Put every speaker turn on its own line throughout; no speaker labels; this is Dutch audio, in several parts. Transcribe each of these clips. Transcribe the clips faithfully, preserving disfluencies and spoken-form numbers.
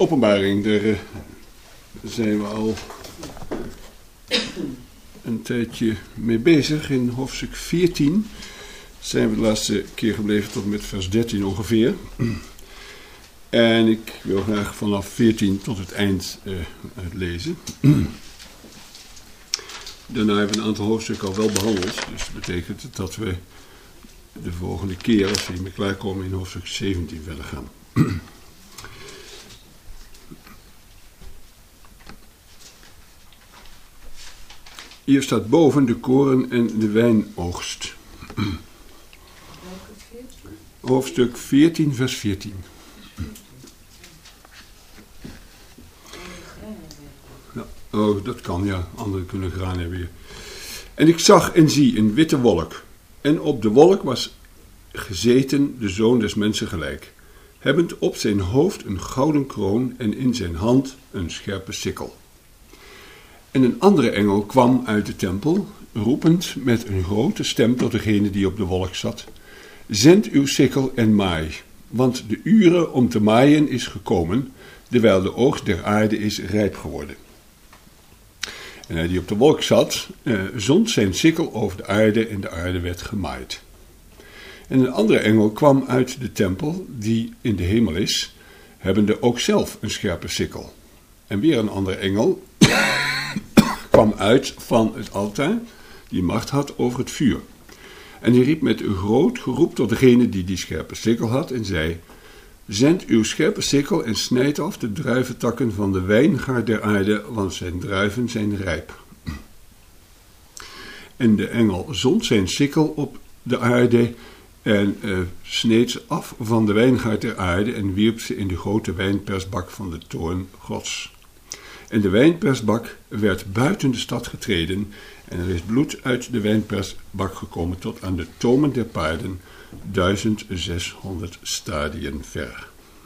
Openbaring, daar uh, zijn we al een tijdje mee bezig. In hoofdstuk veertien zijn we de laatste keer gebleven tot met vers dertien ongeveer. En ik wil graag vanaf veertien tot het eind uh, uitlezen. Daarna hebben we een aantal hoofdstukken al wel behandeld. Dus dat betekent dat we de volgende keer, als we hiermee klaarkomen, in hoofdstuk zeventien verder gaan. Hier staat boven de koren en de wijnoogst. Hoofdstuk veertien, vers veertien. Ja, oh, dat kan, ja. Anderen kunnen graan hebben weer. En ik zag en zie een witte wolk. En op de wolk was gezeten de zoon des mensen gelijk, hebbend op zijn hoofd een gouden kroon en in zijn hand een scherpe sikkel. En een andere engel kwam uit de tempel, roepend met een grote stem tot degene die op de wolk zat: zend uw sikkel en maai, want de uren om te maaien is gekomen, terwijl de oogst der aarde is rijp geworden. En hij die op de wolk zat, eh, zond zijn sikkel over de aarde en de aarde werd gemaaid. En een andere engel kwam uit de tempel, die in de hemel is, hebbende ook zelf een scherpe sikkel. En weer een andere engel kwam uit van het altaar, die macht had over het vuur. En hij riep met een groot geroep tot degene die die scherpe sikkel had en zei: zend uw scherpe sikkel en snijd af de druiventakken van de wijngaard der aarde, want zijn druiven zijn rijp. En de engel zond zijn sikkel op de aarde en uh, sneed ze af van de wijngaard der aarde en wierp ze in de grote wijnpersbak van de toorn Gods. En de wijnpersbak werd buiten de stad getreden en er is bloed uit de wijnpersbak gekomen tot aan de tomen der paarden, duizend zeshonderd stadien ver.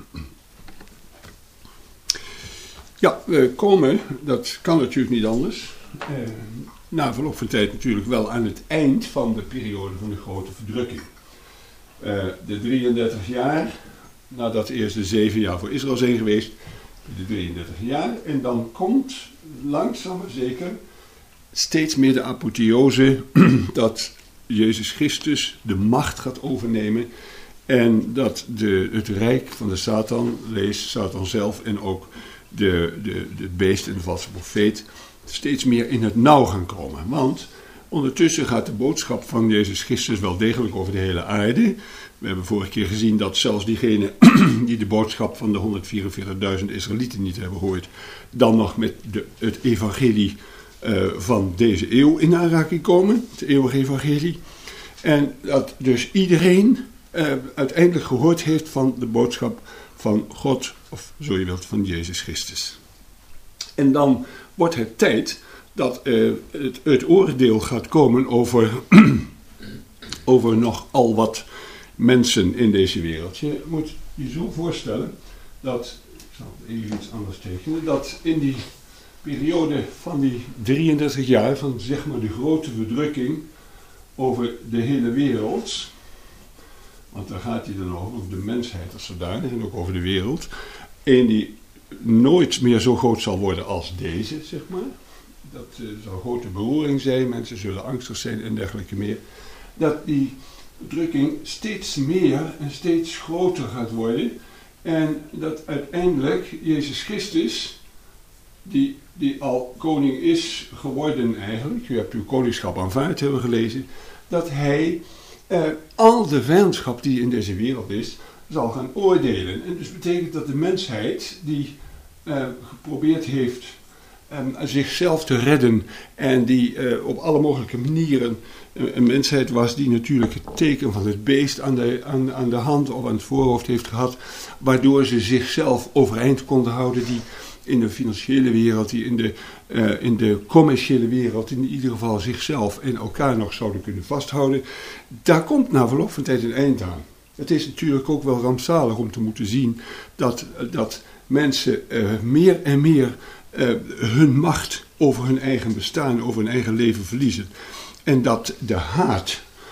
Ja, we komen, dat kan natuurlijk niet anders, eh, na verloop van tijd natuurlijk wel aan het eind van de periode van de grote verdrukking. Uh, de drieëndertig jaar, nadat eerst de zeven jaar voor Israël zijn geweest, de drieëndertig jaar, en dan komt langzaam maar zeker steeds meer de apotheose dat Jezus Christus de macht gaat overnemen en dat de, het rijk van de Satan, lees Satan zelf en ook de, de, de beest en de valse profeet, steeds meer in het nauw gaan komen. Want ondertussen gaat de boodschap van Jezus Christus wel degelijk over de hele aarde. We hebben vorige keer gezien dat zelfs diegenen die de boodschap van de honderdvierenveertigduizend Israëlieten niet hebben gehoord, dan nog met de, het evangelie uh, van deze eeuw in aanraking komen, het eeuwige evangelie. En dat dus iedereen uh, uiteindelijk gehoord heeft van de boodschap van God, of zo je wilt, van Jezus Christus. En dan wordt het tijd dat uh, het, het oordeel gaat komen over, over nogal wat mensen in deze wereld. Je moet je zo voorstellen dat, ik zal het even iets anders tekenen, dat in die periode van die drieëndertig jaar, van zeg maar de grote verdrukking over de hele wereld, want daar gaat hij dan over, over de mensheid als zodanig en ook over de wereld, en die nooit meer zo groot zal worden als deze, zeg maar. Dat uh, zal grote beroering zijn, mensen zullen angstig zijn en dergelijke meer. Dat die verdrukking steeds meer en steeds groter gaat worden. En dat uiteindelijk Jezus Christus, die, die al koning is geworden eigenlijk, u hebt uw koningschap aanvaard, hebben we gelezen, dat hij uh, al de vijandschap die in deze wereld is, zal gaan oordelen. En dus betekent dat de mensheid die uh, geprobeerd heeft Um, zichzelf te redden en die uh, op alle mogelijke manieren uh, een mensheid was die natuurlijk het teken van het beest aan de, aan, aan de hand of aan het voorhoofd heeft gehad, waardoor ze zichzelf overeind konden houden, die in de financiële wereld, die in de, uh, in de commerciële wereld, in ieder geval zichzelf en elkaar nog zouden kunnen vasthouden. Daar komt na verloop van tijd een eind aan. Het is natuurlijk ook wel rampzalig om te moeten zien dat, dat mensen uh, meer en meer Uh, hun macht over hun eigen bestaan, over hun eigen leven verliezen. En dat de haat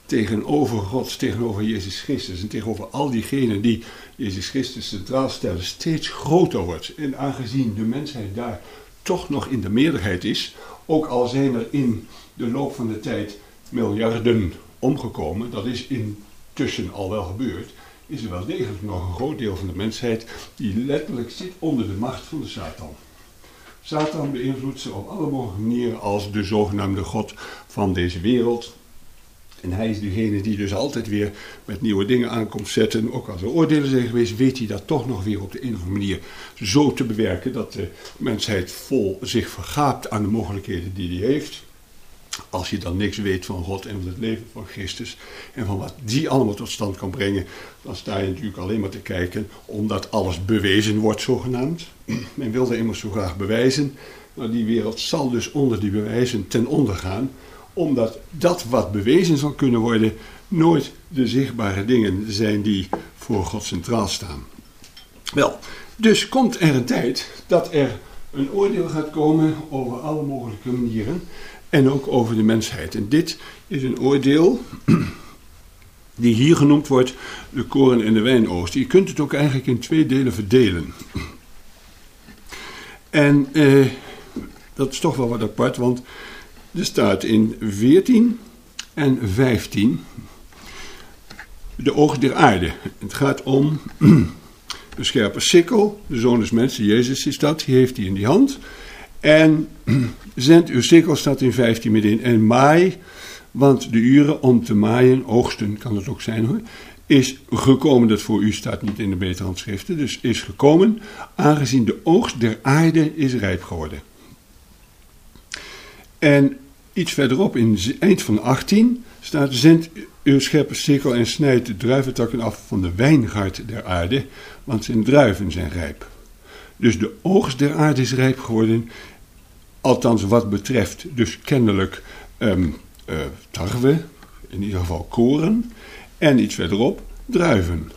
tegenover God, tegenover Jezus Christus en tegenover al diegenen die Jezus Christus centraal stellen, steeds groter wordt. En aangezien de mensheid daar toch nog in de meerderheid is, ook al zijn er in de loop van de tijd miljarden omgekomen, dat is intussen al wel gebeurd, is er wel degelijk nog een groot deel van de mensheid die letterlijk zit onder de macht van de Satan. Satan beïnvloedt ze op alle mogelijke manieren als de zogenaamde God van deze wereld. En hij is degene die dus altijd weer met nieuwe dingen aankomt zetten. Ook als er oordelen zijn geweest, weet hij dat toch nog weer op de een of andere manier zo te bewerken dat de mensheid vol zich vergaapt aan de mogelijkheden die hij heeft. Als je dan niks weet van God en van het leven van Christus en van wat die allemaal tot stand kan brengen, dan sta je natuurlijk alleen maar te kijken omdat alles bewezen wordt zogenaamd. Men wilde immers zo graag bewijzen. Nou, die wereld zal dus onder die bewijzen ten onder gaan, omdat dat wat bewezen zal kunnen worden nooit de zichtbare dingen zijn die voor God centraal staan. Wel, dus komt er een tijd dat er een oordeel gaat komen over alle mogelijke manieren en ook over de mensheid. En dit is een oordeel die hier genoemd wordt de koren- en de wijnoogst. Je kunt het ook eigenlijk in twee delen verdelen. En eh, dat is toch wel wat apart, want er staat in veertien en vijftien de oogst der aarde. Het gaat om een scherpe sikkel, de zoon des mensen, Jezus is dat, die heeft hij in die hand. En zend uw sikkel, staat in vijftien middenin, en maai, want de uren om te maaien, oogsten kan het ook zijn hoor, is gekomen, dat voor u staat niet in de betere handschriften, dus is gekomen, aangezien de oogst der aarde is rijp geworden. En iets verderop, in het eind van achttien, staat, zend uw scherpe sikkel en snijd de druiventakken af van de wijngaard der aarde, want zijn druiven zijn rijp. Dus de oogst der aarde is rijp geworden, althans wat betreft dus kennelijk um, uh, tarwe, in ieder geval koren, en iets verderop druiven.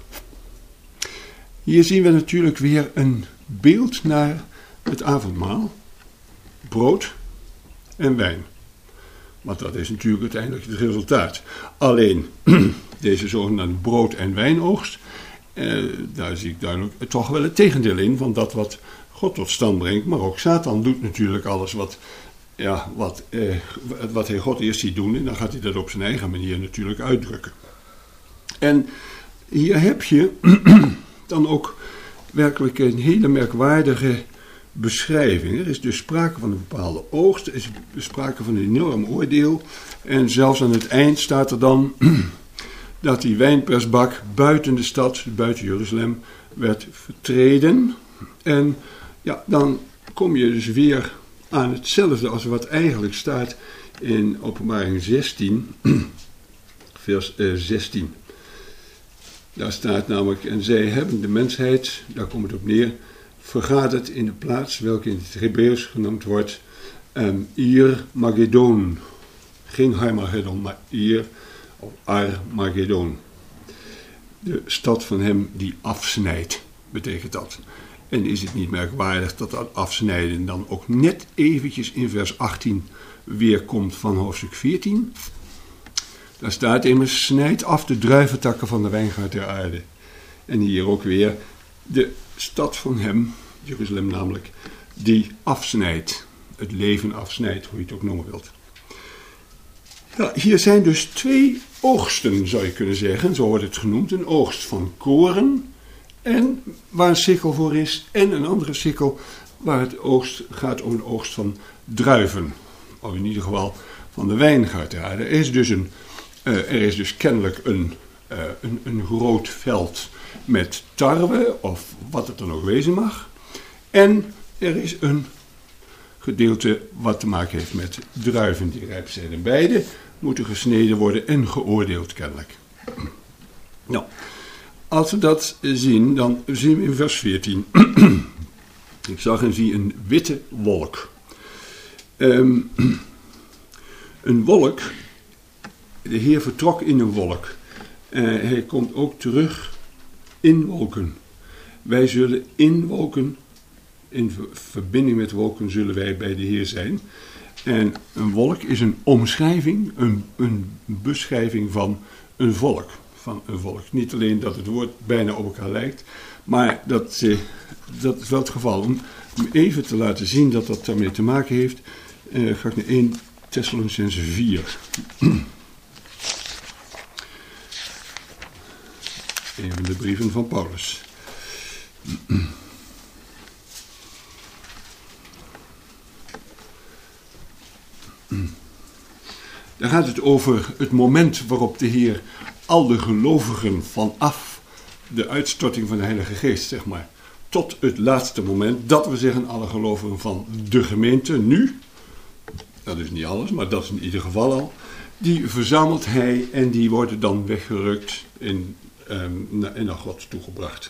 Hier zien we natuurlijk weer een beeld naar het avondmaal, brood en wijn. Want dat is natuurlijk uiteindelijk het resultaat. Alleen deze zogenaamde brood- en wijnoogst, eh, daar zie ik duidelijk toch wel het tegendeel in van dat wat God tot stand brengt. Maar ook Satan doet natuurlijk alles wat, ja, wat, eh, wat hij God eerst ziet doen. En dan gaat hij dat op zijn eigen manier natuurlijk uitdrukken. En hier heb je dan ook werkelijk een hele merkwaardige beschrijving. Er is dus sprake van een bepaalde oogst, er is sprake van een enorm oordeel. En zelfs aan het eind staat er dan dat die wijnpersbak buiten de stad, buiten Jeruzalem, werd vertreden. En ja, dan kom je dus weer aan hetzelfde als wat eigenlijk staat in Openbaring zestien, vers eh, zestien. Daar staat namelijk, en zij hebben de mensheid, daar komt het op neer, vergaderd in de plaats welke in het Hebreeuws genoemd wordt um, Ir-Magedon. Geen Harmagedon, maar Ir of Ar-Magedon. De stad van hem die afsnijdt, betekent dat. En is het niet merkwaardig dat dat afsnijden dan ook net eventjes in vers achttien weerkomt van hoofdstuk veertien? Daar staat immers, snijd af de druiventakken van de wijngaard der aarde. En hier ook weer de stad van hem, Jeruzalem namelijk, die afsnijdt. Het leven afsnijdt, hoe je het ook noemen wilt. Ja, hier zijn dus twee oogsten, zou je kunnen zeggen, zo wordt het genoemd. Een oogst van koren, en waar een sikkel voor is, en een andere sikkel waar het oogst gaat om een oogst van druiven. Of in ieder geval van de wijngaard der aarde. Er is dus, een, uh, er is dus kennelijk een, uh, een, een groot veld met tarwe, of wat het dan ook wezen mag. En er is een gedeelte wat te maken heeft met druiven die rijp zijn. En beide moeten gesneden worden en geoordeeld kennelijk. Nou, als we dat zien, dan zien we in vers veertien. Ik zag en zie een witte wolk. Um, een wolk, de Heer vertrok in een wolk. Uh, hij komt ook terug in wolken. Wij zullen in wolken, in verbinding met wolken zullen wij bij de Heer zijn. En een wolk is een omschrijving, een, een beschrijving van een volk. Van een volk. Niet alleen dat het woord bijna op elkaar lijkt, maar dat, eh, dat is wel het geval. Om even te laten zien dat dat daarmee te maken heeft, eh, ga ik naar eerste Thessalonicenzen vier. Een van de brieven van Paulus. Daar gaat het over het moment waarop de Heer al de gelovigen vanaf de uitstorting van de Heilige Geest, zeg maar, tot het laatste moment, dat we zeggen alle gelovigen van de gemeente nu, dat is niet alles, maar dat is in ieder geval al, die verzamelt hij en die worden dan weggerukt en, um, en naar God toegebracht.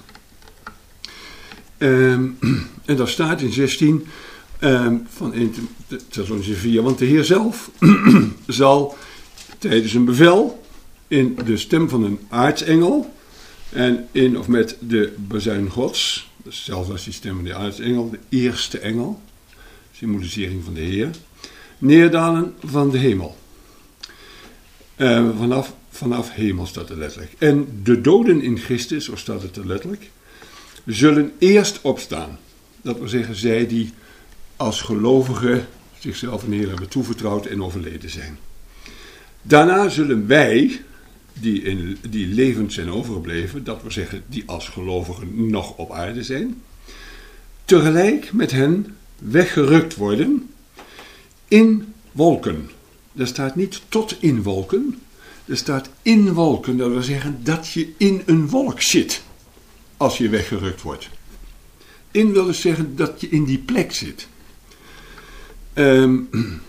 Um, en daar staat in zestien um, van eerste Thessalonicenzen vier, want de Heer zelf zal tijdens een bevel in de stem van een aartsengel en in of met de bazuin Gods, dus zelfs als die stem van de aartsengel, de eerste engel, symbolisering van de Heer, neerdalen van de hemel. Uh, vanaf, vanaf hemel staat het letterlijk. En de doden in Christus, zo staat het er letterlijk, zullen eerst opstaan. Dat wil zeggen, zij die als gelovigen zichzelf aan de Heer hebben toevertrouwd en overleden zijn. Daarna zullen wij, die, in, die levend zijn overgebleven, dat wil zeggen, die als gelovigen nog op aarde zijn, tegelijk met hen weggerukt worden in wolken. Er staat niet tot in wolken, er staat in wolken, dat wil zeggen dat je in een wolk zit als je weggerukt wordt. In wil dus zeggen dat je in die plek zit. Um,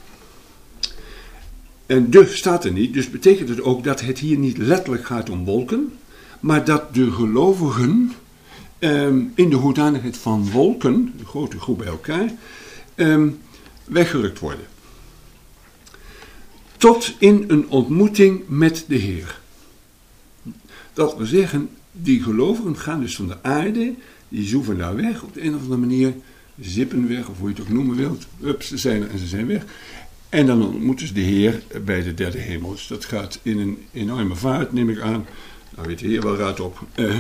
en de staat er niet, dus betekent het ook dat het hier niet letterlijk gaat om wolken, maar dat de gelovigen um, in de hoedanigheid van wolken, de grote groep bij elkaar, um, weggerukt worden. Tot in een ontmoeting met de Heer. Dat wil zeggen, die gelovigen gaan dus van de aarde, die zoeven daar weg, op de een of andere manier, zippen weg, of hoe je het ook noemen wilt. Hup, ze zijn er en ze zijn weg. En dan ontmoeten ze de Heer bij de derde hemel. Dus dat gaat in een enorme vaart, neem ik aan. Daar weet de Heer wel raad op. Uh,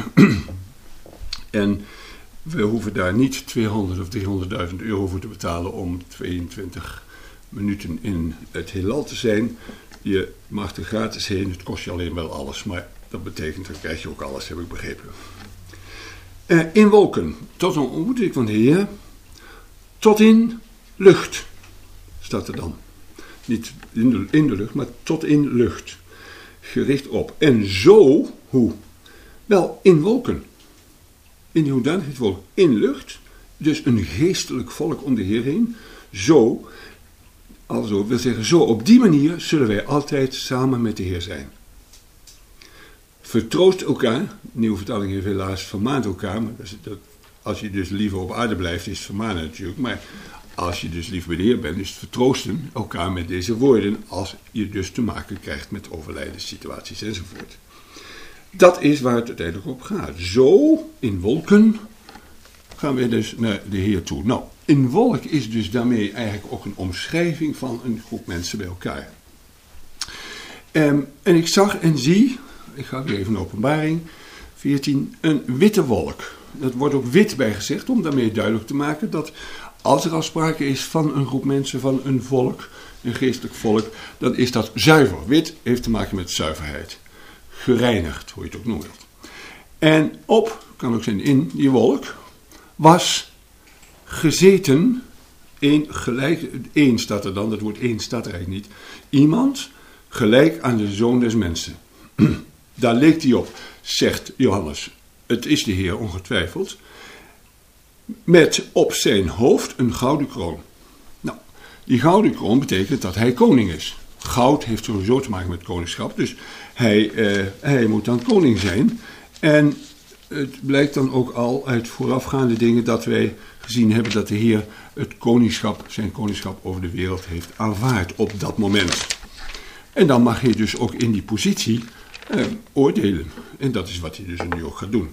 en we hoeven daar niet tweehonderd of driehonderdduizend euro voor te betalen om tweeëntwintig minuten in het heelal te zijn. Je mag er gratis heen, het kost je alleen wel alles. Maar dat betekent, dan krijg je ook alles, heb ik begrepen. Uh, in wolken, tot een ontmoeting van de Heer, tot in lucht, staat er dan. Niet in de, in de lucht, maar tot in lucht. Gericht op. En zo, hoe? Wel, in wolken. In die hoedanigheid wolken. In lucht, dus een geestelijk volk om de Heer heen. Zo, also wil zeggen, zo op die manier zullen wij altijd samen met de Heer zijn. Vertroost elkaar, de nieuwe vertaling heeft helaas vermaant elkaar, maar dat is, dat, als je dus liever op aarde blijft, is het vermanen natuurlijk, maar als je dus lief bij de Heer bent, is het vertroosten elkaar met deze woorden, als je dus te maken krijgt met overlijdenssituaties enzovoort. Dat is waar het uiteindelijk op gaat. Zo, in wolken, gaan we dus naar de Heer toe. Nou, in wolk is dus daarmee eigenlijk ook een omschrijving van een groep mensen bij elkaar. Um, en ik zag en zie, ik ga weer even naar Openbaring veertien, een witte wolk. Dat wordt ook wit bij gezegd, om daarmee duidelijk te maken dat als er al sprake is van een groep mensen, van een volk, een geestelijk volk, dan is dat zuiver. Wit heeft te maken met zuiverheid. Gereinigd, hoe je het ook noemt. En op, kan ook zijn in die wolk, was gezeten, één gelijk, één staat er dan, dat woord één staat er eigenlijk niet, iemand gelijk aan de Zoon des Mensen. Daar leek hij op, zegt Johannes. Het is de Heer ongetwijfeld. Met op zijn hoofd een gouden kroon. Nou, die gouden kroon betekent dat hij koning is. Goud heeft sowieso te maken met koningschap, dus hij, uh, hij moet dan koning zijn. En het blijkt dan ook al uit voorafgaande dingen dat wij gezien hebben dat de Heer het koningschap, zijn koningschap over de wereld heeft aanvaard op dat moment. En dan mag hij dus ook in die positie uh, oordelen. En dat is wat hij dus nu ook gaat doen.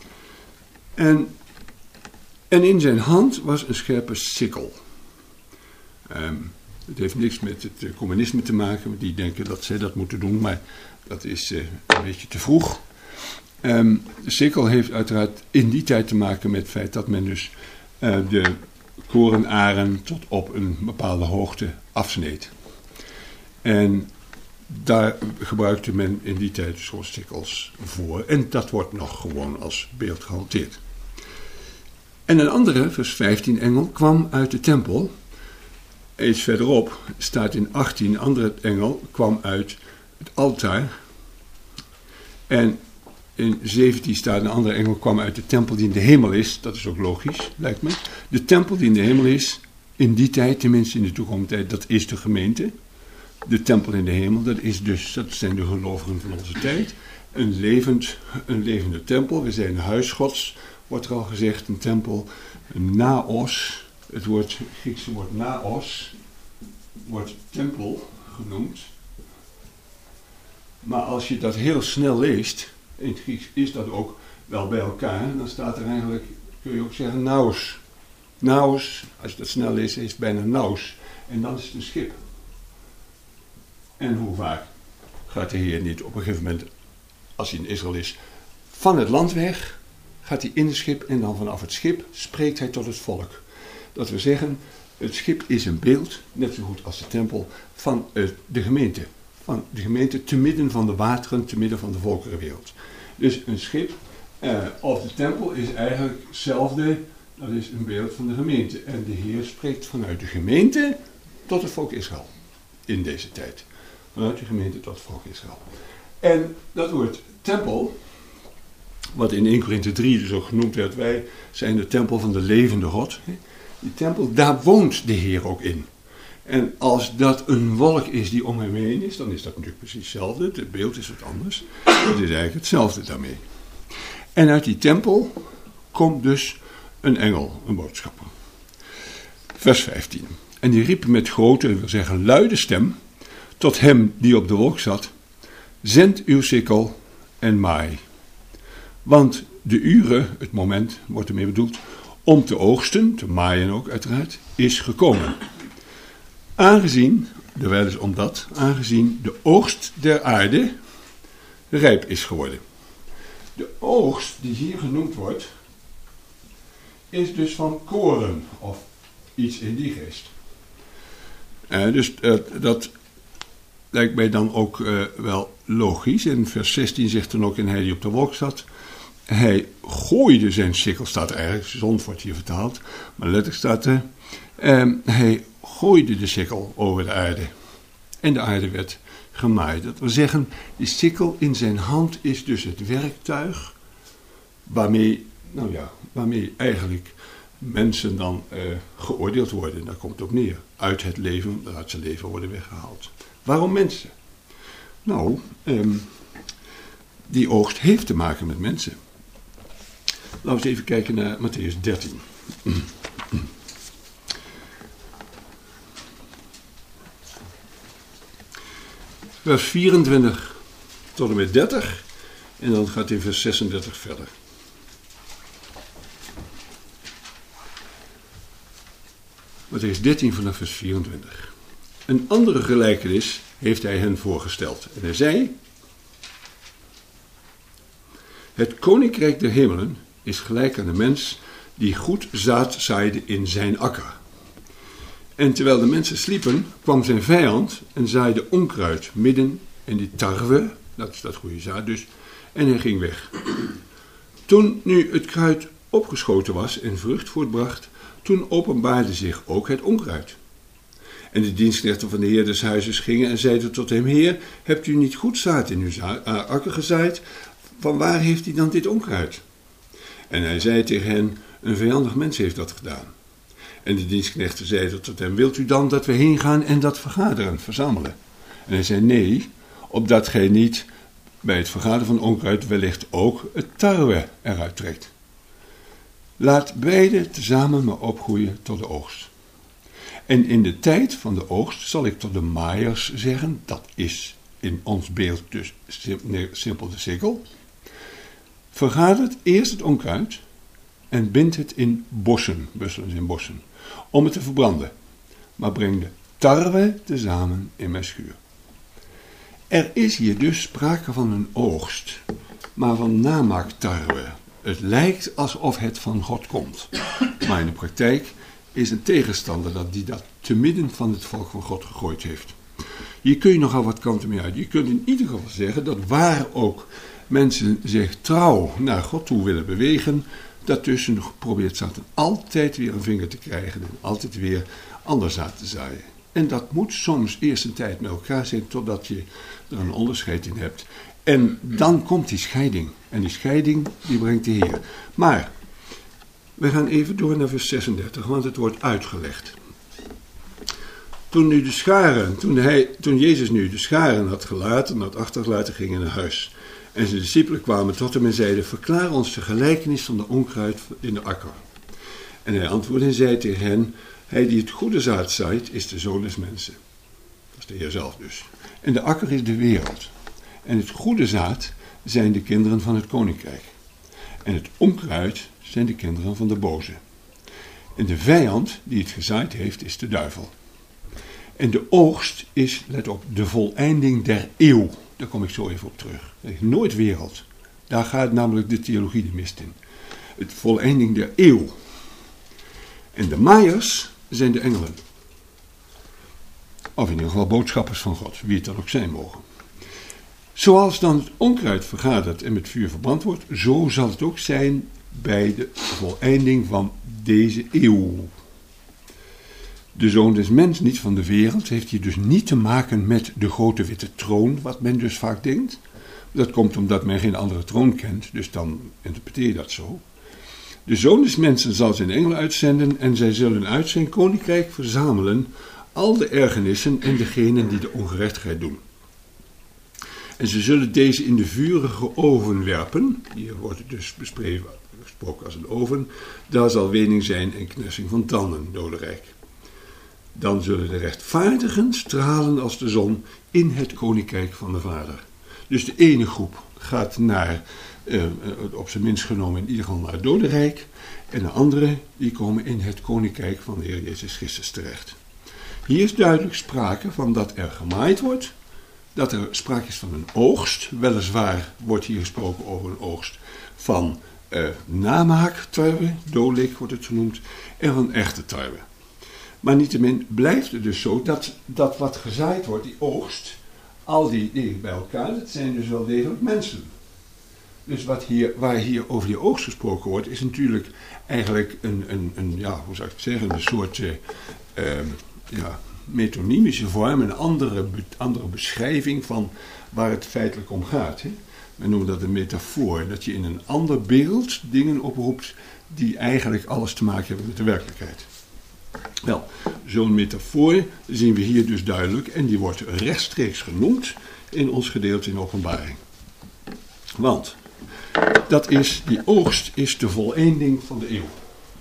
En, en in zijn hand was een scherpe sikkel. Um, Het heeft niks met het uh, communisme te maken, want die denken dat zij dat moeten doen, maar dat is uh, een beetje te vroeg. Um, de sikkel heeft uiteraard in die tijd te maken met het feit dat men dus uh, de korenaren tot op een bepaalde hoogte afsneed. En daar gebruikte men in die tijd zo'n sikkels voor. En dat wordt nog gewoon als beeld gehanteerd. En een andere, vers vijftien, engel kwam uit de tempel. Iets verderop staat in achttien, een andere engel kwam uit het altaar. En in zeventien staat een andere engel kwam uit de tempel die in de hemel is. Dat is ook logisch, lijkt me. De tempel die in de hemel is, in die tijd, tenminste in de toekomstige tijd, dat is de gemeente. De tempel in de hemel, dat, is dus, dat zijn de gelovigen van onze tijd. Een, levend, een levende tempel, we zijn huis Gods, wordt er al gezegd, een tempel, een naos. Het woord, het Griekse woord naos wordt tempel genoemd. Maar als je dat heel snel leest, in het Grieks is dat ook wel bij elkaar, dan staat er eigenlijk, kun je ook zeggen, naos. Naos, als je dat snel leest, is het bijna naos. En dan is het een schip. En hoe vaak gaat de Heer niet op een gegeven moment, als hij in Israël is, van het land weg, gaat hij in het schip en dan vanaf het schip spreekt hij tot het volk. Dat we zeggen, het schip is een beeld, net zo goed als de tempel, van uh, de gemeente. Van de gemeente te midden van de wateren, te midden van de volkerenwereld. Dus een schip uh, of de tempel is eigenlijk hetzelfde, dat is een beeld van de gemeente. En de Heer spreekt vanuit de gemeente tot het volk Israël in deze tijd. Vanuit de gemeente tot het volk Israël. En dat woord tempel, wat in eerste Korinthe drie dus ook genoemd werd, wij zijn de tempel van de levende God. Die tempel, daar woont de Heer ook in. En als dat een wolk is die om hem heen is, dan is dat natuurlijk precies hetzelfde. Het beeld is wat anders. Het is eigenlijk hetzelfde daarmee. En uit die tempel komt dus een engel, een boodschapper. Vers vijftien. En die riep met grote, dat wil zeggen luide stem, tot hem die op de wolk zat: zend uw sikkel en maai. Want de uren, het moment, wordt ermee bedoeld, om te oogsten, te maaien ook uiteraard, is gekomen. Aangezien, terwijl is omdat, aangezien de oogst der aarde rijp is geworden. De oogst die hier genoemd wordt, is dus van koren, of iets in die geest. Uh, dus uh, dat lijkt mij dan ook uh, wel logisch. In vers zestien zegt dan ook, en hij die op de wolk zat, hij gooide zijn sikkel, staat er eigenlijk, zond wordt hier vertaald, maar letterlijk staat er, uh, hij gooide de sikkel over de aarde. En de aarde werd gemaaid. Dat wil zeggen, die sikkel in zijn hand is dus het werktuig waarmee, nou ja, waarmee eigenlijk mensen dan uh, geoordeeld worden. Daar komt het op neer. Uit het leven, uit zijn leven worden weggehaald. Waarom mensen? Nou, um, die oogst heeft te maken met mensen. Laten we eens even kijken naar Mattheüs dertien. Vers vierentwintig tot en met dertig. En dan gaat hij vers zesendertig verder. Mattheüs dertien vanaf vers vierentwintig. Een andere gelijkenis heeft hij hen voorgesteld. En hij zei: het koninkrijk der hemelen is gelijk aan de mens die goed zaad zaaide in zijn akker. En terwijl de mensen sliepen, kwam zijn vijand en zaaide onkruid midden in die tarwe, dat is dat goede zaad dus, en hij ging weg. Toen nu het kruid opgeschoten was en vrucht voortbracht, toen openbaarde zich ook het onkruid. En de dienstknechten van de heer des huizes gingen en zeiden tot hem: Heer, hebt u niet goed zaad in uw za- akker gezaaid? Van waar heeft hij dan dit onkruid? En hij zei tegen hen: een vijandig mens heeft dat gedaan. En de dienstknechten zeiden tot hem: wilt u dan dat we heen gaan en dat vergaderen, verzamelen? En hij zei: nee, opdat gij niet bij het vergaderen van onkruid wellicht ook het tarwe eruit trekt. Laat beide tezamen maar opgroeien tot de oogst. En in de tijd van de oogst zal ik tot de maaiers zeggen, dat is in ons beeld dus simpel de sikkel, vergadert eerst het onkruid en bindt het in bossen, bussels in bossen, om het te verbranden. Maar breng de tarwe tezamen in mijn schuur. Er is hier dus sprake van een oogst, maar van namaaktarwe. Het lijkt alsof het van God komt. Maar in de praktijk is een tegenstander dat die dat te midden van het volk van God gegooid heeft. Hier kun je nogal wat kanten mee uit. Je kunt in ieder geval zeggen dat waar ook mensen zich trouw naar God toe willen bewegen, daartussen probeert Satan altijd weer een vinger te krijgen en altijd weer anders aan te zaaien. En dat moet soms eerst een tijd met elkaar zijn totdat je er een onderscheid in hebt. En dan komt die scheiding. En die scheiding die brengt de Heer. Maar we gaan even door naar vers zesendertig, want het wordt uitgelegd. Toen nu de scharen, toen, hij, toen Jezus nu de scharen had gelaten, had achtergelaten, ging hij naar huis. En zijn discipelen kwamen tot hem en zeiden: verklaar ons de gelijkenis van de onkruid in de akker. En hij antwoordde en zei tegen hen: hij die het goede zaad zaait, is de zoon des mensen. Dat is de Heer zelf dus. En de akker is de wereld. En het goede zaad zijn de kinderen van het koninkrijk. En het onkruid zijn de kinderen van de boze. En de vijand die het gezaaid heeft, is de duivel. En de oogst is, let op, de voleinding der eeuw. Daar kom ik zo even op terug. Dat is nooit wereld. Daar gaat namelijk de theologie de mist in. Het voleinding der eeuw. En de maaiers zijn de engelen. Of in ieder geval boodschappers van God, wie het dan ook zijn mogen. Zoals dan het onkruid vergadert en met vuur verbrand wordt, zo zal het ook zijn bij de voleinding van deze eeuw. De zoon des mens, niet van de wereld, heeft hier dus niet te maken met de grote witte troon, wat men dus vaak denkt. Dat komt omdat men geen andere troon kent, dus dan interpreteer je dat zo. De zoon des mensen zal zijn engelen uitzenden en zij zullen uit zijn koninkrijk verzamelen al de ergernissen en degenen die de ongerechtigheid doen. En ze zullen deze in de vurige oven werpen. Hier wordt het dus besproken als een oven. Daar zal wening zijn en knersing van tanden, dodenrijk. Dan zullen de rechtvaardigen stralen als de zon in het koninkrijk van de Vader. Dus de ene groep gaat naar, eh, op zijn minst genomen in ieder geval naar het dodenrijk. En de andere, die komen in het koninkrijk van de Heer Jezus Christus terecht. Hier is duidelijk sprake van dat er gemaaid wordt. Dat er sprake is van een oogst. Weliswaar wordt hier gesproken over een oogst van eh, namaaktarwe. Dolik wordt het genoemd. En van echte tarwe. Maar niettemin blijft het dus zo dat, dat wat gezaaid wordt, die oogst, al die dingen bij elkaar, dat zijn dus wel degelijk mensen. Dus wat hier, waar hier over die oogst gesproken wordt, is natuurlijk eigenlijk een, een, een ja, hoe zou ik het zeggen, een soort uh, uh, ja, metonymische vorm, een andere, andere beschrijving van waar het feitelijk om gaat. Hè? We noemen dat een metafoor, dat je in een ander beeld dingen oproept die eigenlijk alles te maken hebben met de werkelijkheid. Wel, zo'n metafoor zien we hier dus duidelijk en die wordt rechtstreeks genoemd in ons gedeelte in Openbaring. Want dat is, die oogst is de voleinding van de eeuw.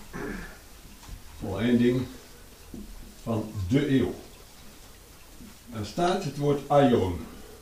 Voleinding van de eeuw. Daar staat het woord aion.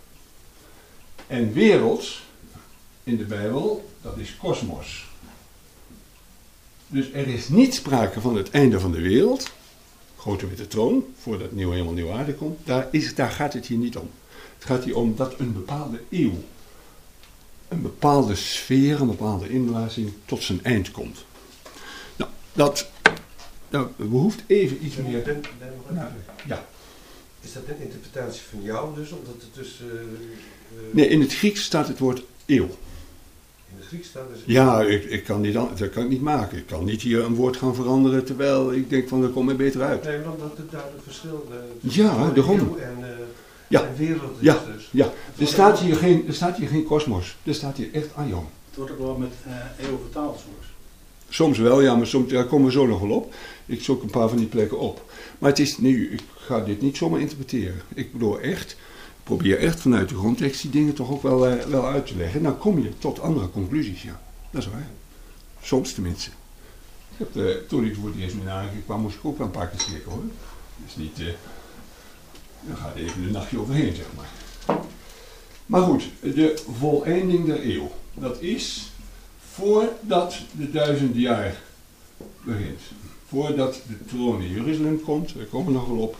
En wereld in de Bijbel, dat is kosmos. Dus er is niet sprake van het einde van de wereld, grote witte troon, voordat het nieuwe hemel, nieuwe aarde komt. Daar, is, daar gaat het hier niet om. Het gaat hier om dat een bepaalde eeuw, een bepaalde sfeer, een bepaalde inblazing tot zijn eind komt. Nou, dat nou, behoeft even iets meer.
Ben, ben
nou, ja.
Is dat een interpretatie van jou dus, omdat het dus... Uh, uh,
nee, in het Grieks staat het woord eeuw.
In het Grieks staat dus...
Ja, ik, ik kan niet, dat kan ik niet maken. Ik kan niet hier een woord gaan veranderen terwijl ik denk van, dat komt mij beter uit.
Nee, want dat het duidelijk verschil uh,
ja, de
eeuw en, uh,
ja.
en wereld is
ja.
dus.
Ja, er staat hier geen, er staat hier geen kosmos. Er staat hier echt aion.
Het wordt ook wel met uh, eeuw vertaald soms.
Soms wel, ja, maar soms, daar komen we zo nog wel op. Ik zoek een paar van die plekken op. Maar het is nu, ik ga dit niet zomaar interpreteren. Ik bedoel echt, probeer echt vanuit de grondtekst die dingen toch ook wel, uh, wel uit te leggen. Dan kom je tot andere conclusies, ja. Dat is waar. Soms tenminste. Ik heb, uh, toen ik voor het eerst mee nagedacht kwam, moest ik ook wel een paar keer schrikken hoor. Dus niet, uh, dan gaat even een nachtje overheen, zeg maar. Maar goed, de voleinding der eeuw. Dat is voordat de duizend jaar begint. Voordat de troon in Jeruzalem komt, daar komen we nog wel op.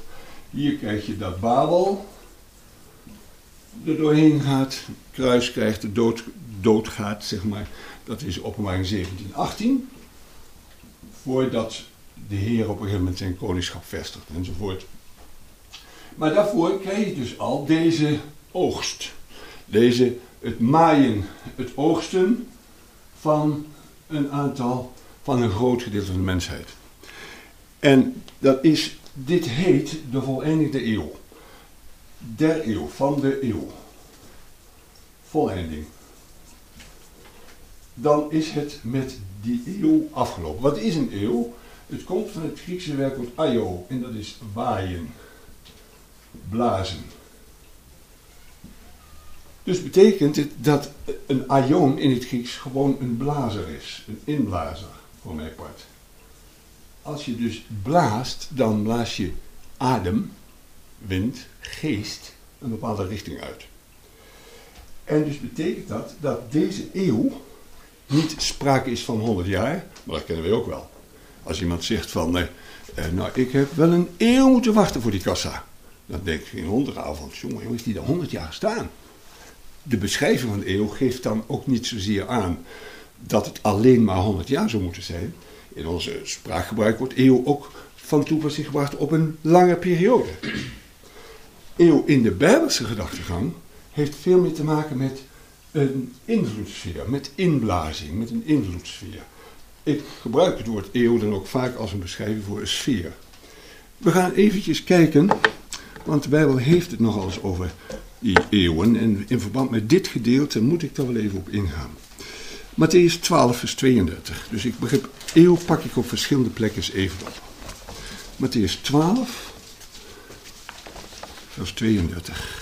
Hier krijg je dat Babel er doorheen gaat, kruis krijgt, de dood, dood gaat, zeg maar. Dat is Openbaring zeventien achttien. Voordat de Heer op een gegeven moment zijn koningschap vestigt enzovoort. Maar daarvoor krijg je dus al deze oogst. Deze, het maaien, het oogsten van een aantal, van een groot gedeelte van de mensheid. En dat is, dit heet de voleindigde eeuw. Der eeuw, van de eeuw. Voleinding. Dan is het met die eeuw afgelopen. Wat is een eeuw? Het komt van het Griekse werkwoord aio, en dat is waaien, blazen. Dus betekent het dat een aion in het Grieks gewoon een blazer is, een inblazer, voor mijn part. Als je dus blaast, dan blaas je adem, wind, geest, een bepaalde richting uit. En dus betekent dat dat deze eeuw niet sprake is van honderd jaar, maar dat kennen we ook wel. Als iemand zegt van, eh, eh, nou ik heb wel een eeuw moeten wachten voor die kassa. Dan denk ik in honderdavond, jongen, jongens, die er honderd jaar staan. De beschrijving van de eeuw geeft dan ook niet zozeer aan dat het alleen maar honderd jaar zou moeten zijn. In onze spraakgebruik wordt eeuw ook van toepassing gebracht op een lange periode. Eeuw in de Bijbelse gedachtegang heeft veel meer te maken met een invloedssfeer, met inblazing, met een invloedssfeer. Ik gebruik het woord eeuw dan ook vaak als een beschrijving voor een sfeer. We gaan eventjes kijken, want de Bijbel heeft het nogal eens over die eeuwen. En in verband met dit gedeelte moet ik daar wel even op ingaan. Mattheüs twaalf, vers tweeëndertig. Dus ik begrijp, eeuw pak ik op verschillende plekken even op. Mattheüs twaalf, vers tweeëndertig.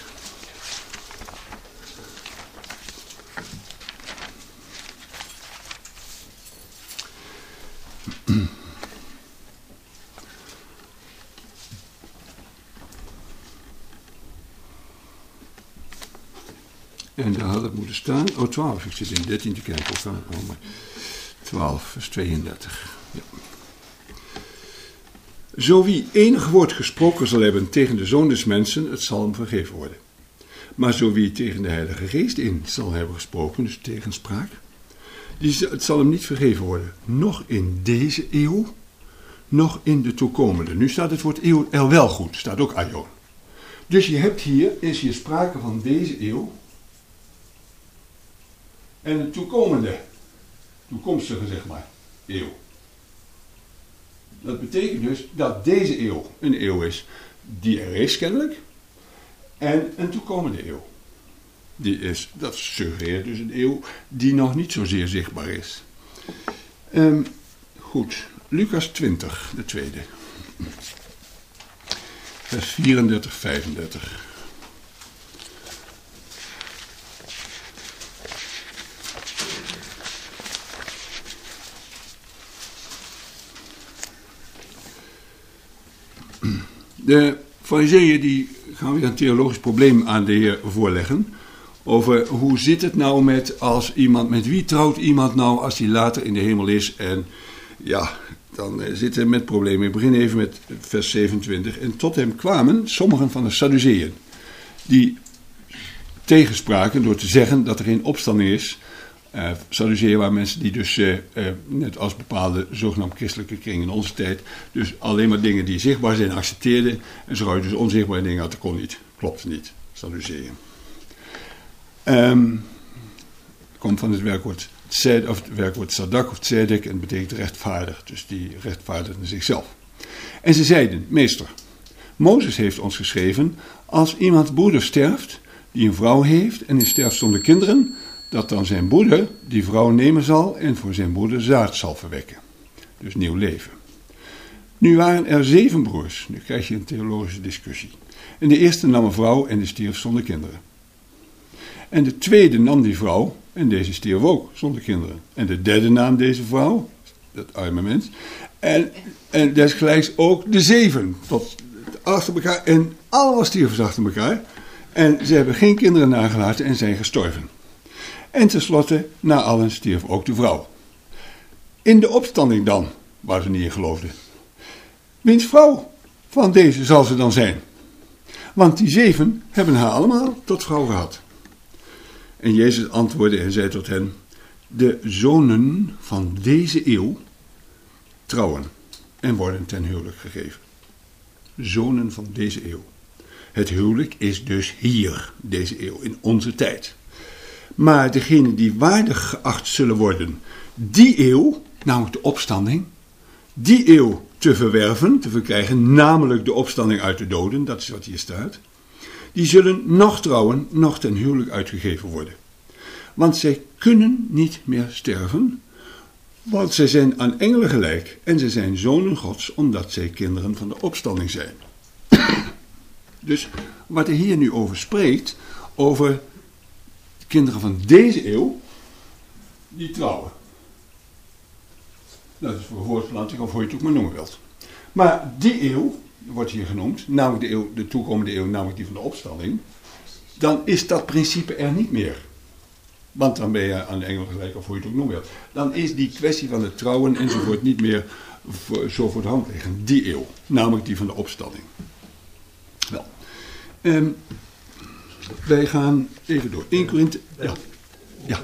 En daar had het moeten staan. Oh, twaalf. Ik zit in dertien te kijken. Of dan, oh, maar twaalf, vers tweeëndertig. Ja. Zo wie enig woord gesproken zal hebben tegen de Zoon des Mensen, het zal hem vergeven worden. Maar zo wie tegen de Heilige Geest in zal hebben gesproken, dus tegenspraak, die, het zal hem niet vergeven worden. Nog in deze eeuw, nog in de toekomende. Nu staat het woord eeuw er wel goed, staat ook aion. Dus je hebt hier, is hier sprake van deze eeuw en de toekomende, toekomstige zeg maar, eeuw. Dat betekent dus dat deze eeuw een eeuw is die er is kennelijk en een toekomende eeuw. Die is, dat suggereert dus een eeuw die nog niet zozeer zichtbaar is. Um, goed, Lucas twintig, de tweede. Vers vierendertig, vijfendertig. De farizeeën die gaan weer een theologisch probleem aan de Heer voorleggen. Over hoe zit het nou met als iemand, met wie trouwt iemand nou als hij later in de hemel is. En ja, dan zitten we met problemen. Ik begin even met vers zevenentwintig. En tot hem kwamen sommigen van de Sadduceeën. Die tegenspraken door te zeggen dat er geen opstanding is. Uh, Sadduceeën waren mensen die dus, uh, uh, net als bepaalde zogenaamde christelijke kringen in onze tijd, dus alleen maar dingen die zichtbaar zijn accepteerden. En zo je dus onzichtbare dingen had, dat kon niet. Klopt niet. Sadduceeën. Um, komt van het werkwoord tzed, of het werkwoord sadak of tzedek en betekent rechtvaardig. Dus die rechtvaardigden zichzelf. En ze zeiden, meester, Mozes heeft ons geschreven, als iemand broeder sterft, die een vrouw heeft en is sterft zonder kinderen, dat dan zijn broeder die vrouw nemen zal en voor zijn broeder zaad zal verwekken. Dus nieuw leven. Nu waren er zeven broers. Nu krijg je een theologische discussie. En de eerste nam een vrouw en die stierf zonder kinderen. En de tweede nam die vrouw en deze stierf ook zonder kinderen. En de derde nam deze vrouw, dat arme mens, en, en desgelijks ook de zeven, tot achter elkaar. En allemaal stierven ze achter elkaar. En ze hebben geen kinderen nagelaten en zijn gestorven. En tenslotte, na allen stierf ook de vrouw. In de opstanding dan, waar ze niet in geloofden. Wiens vrouw van deze zal ze dan zijn? want die zeven hebben haar allemaal tot vrouw gehad. En Jezus antwoordde en zei tot hen: de zonen van deze eeuw trouwen en worden ten huwelijk gegeven. Zonen van deze eeuw. Het huwelijk is dus hier, deze eeuw, in onze tijd. Maar degenen die waardig geacht zullen worden, die eeuw, namelijk de opstanding, die eeuw te verwerven, te verkrijgen, namelijk de opstanding uit de doden, dat is wat hier staat, die zullen nog trouwen, nog ten huwelijk uitgegeven worden. Want zij kunnen niet meer sterven, want zij zijn aan engelen gelijk en zij zijn zonen Gods, omdat zij kinderen van de opstanding zijn. Dus wat hij hier nu over spreekt, over kinderen van deze eeuw, die trouwen. Dat is voor voortplanting of hoe je het ook maar noemen wilt. Maar die eeuw, wordt hier genoemd, namelijk de, eeuw, de toekomende eeuw, namelijk die van de opstanding, dan is dat principe er niet meer. Want dan ben je aan de engel gelijk of hoe je het ook noemen wilt. Dan is die kwestie van het trouwen enzovoort niet meer voor, zo voor de hand liggen. Die eeuw, namelijk die van de opstanding. Wel, um, wij gaan even door. één Korinthe. Ja. Ja.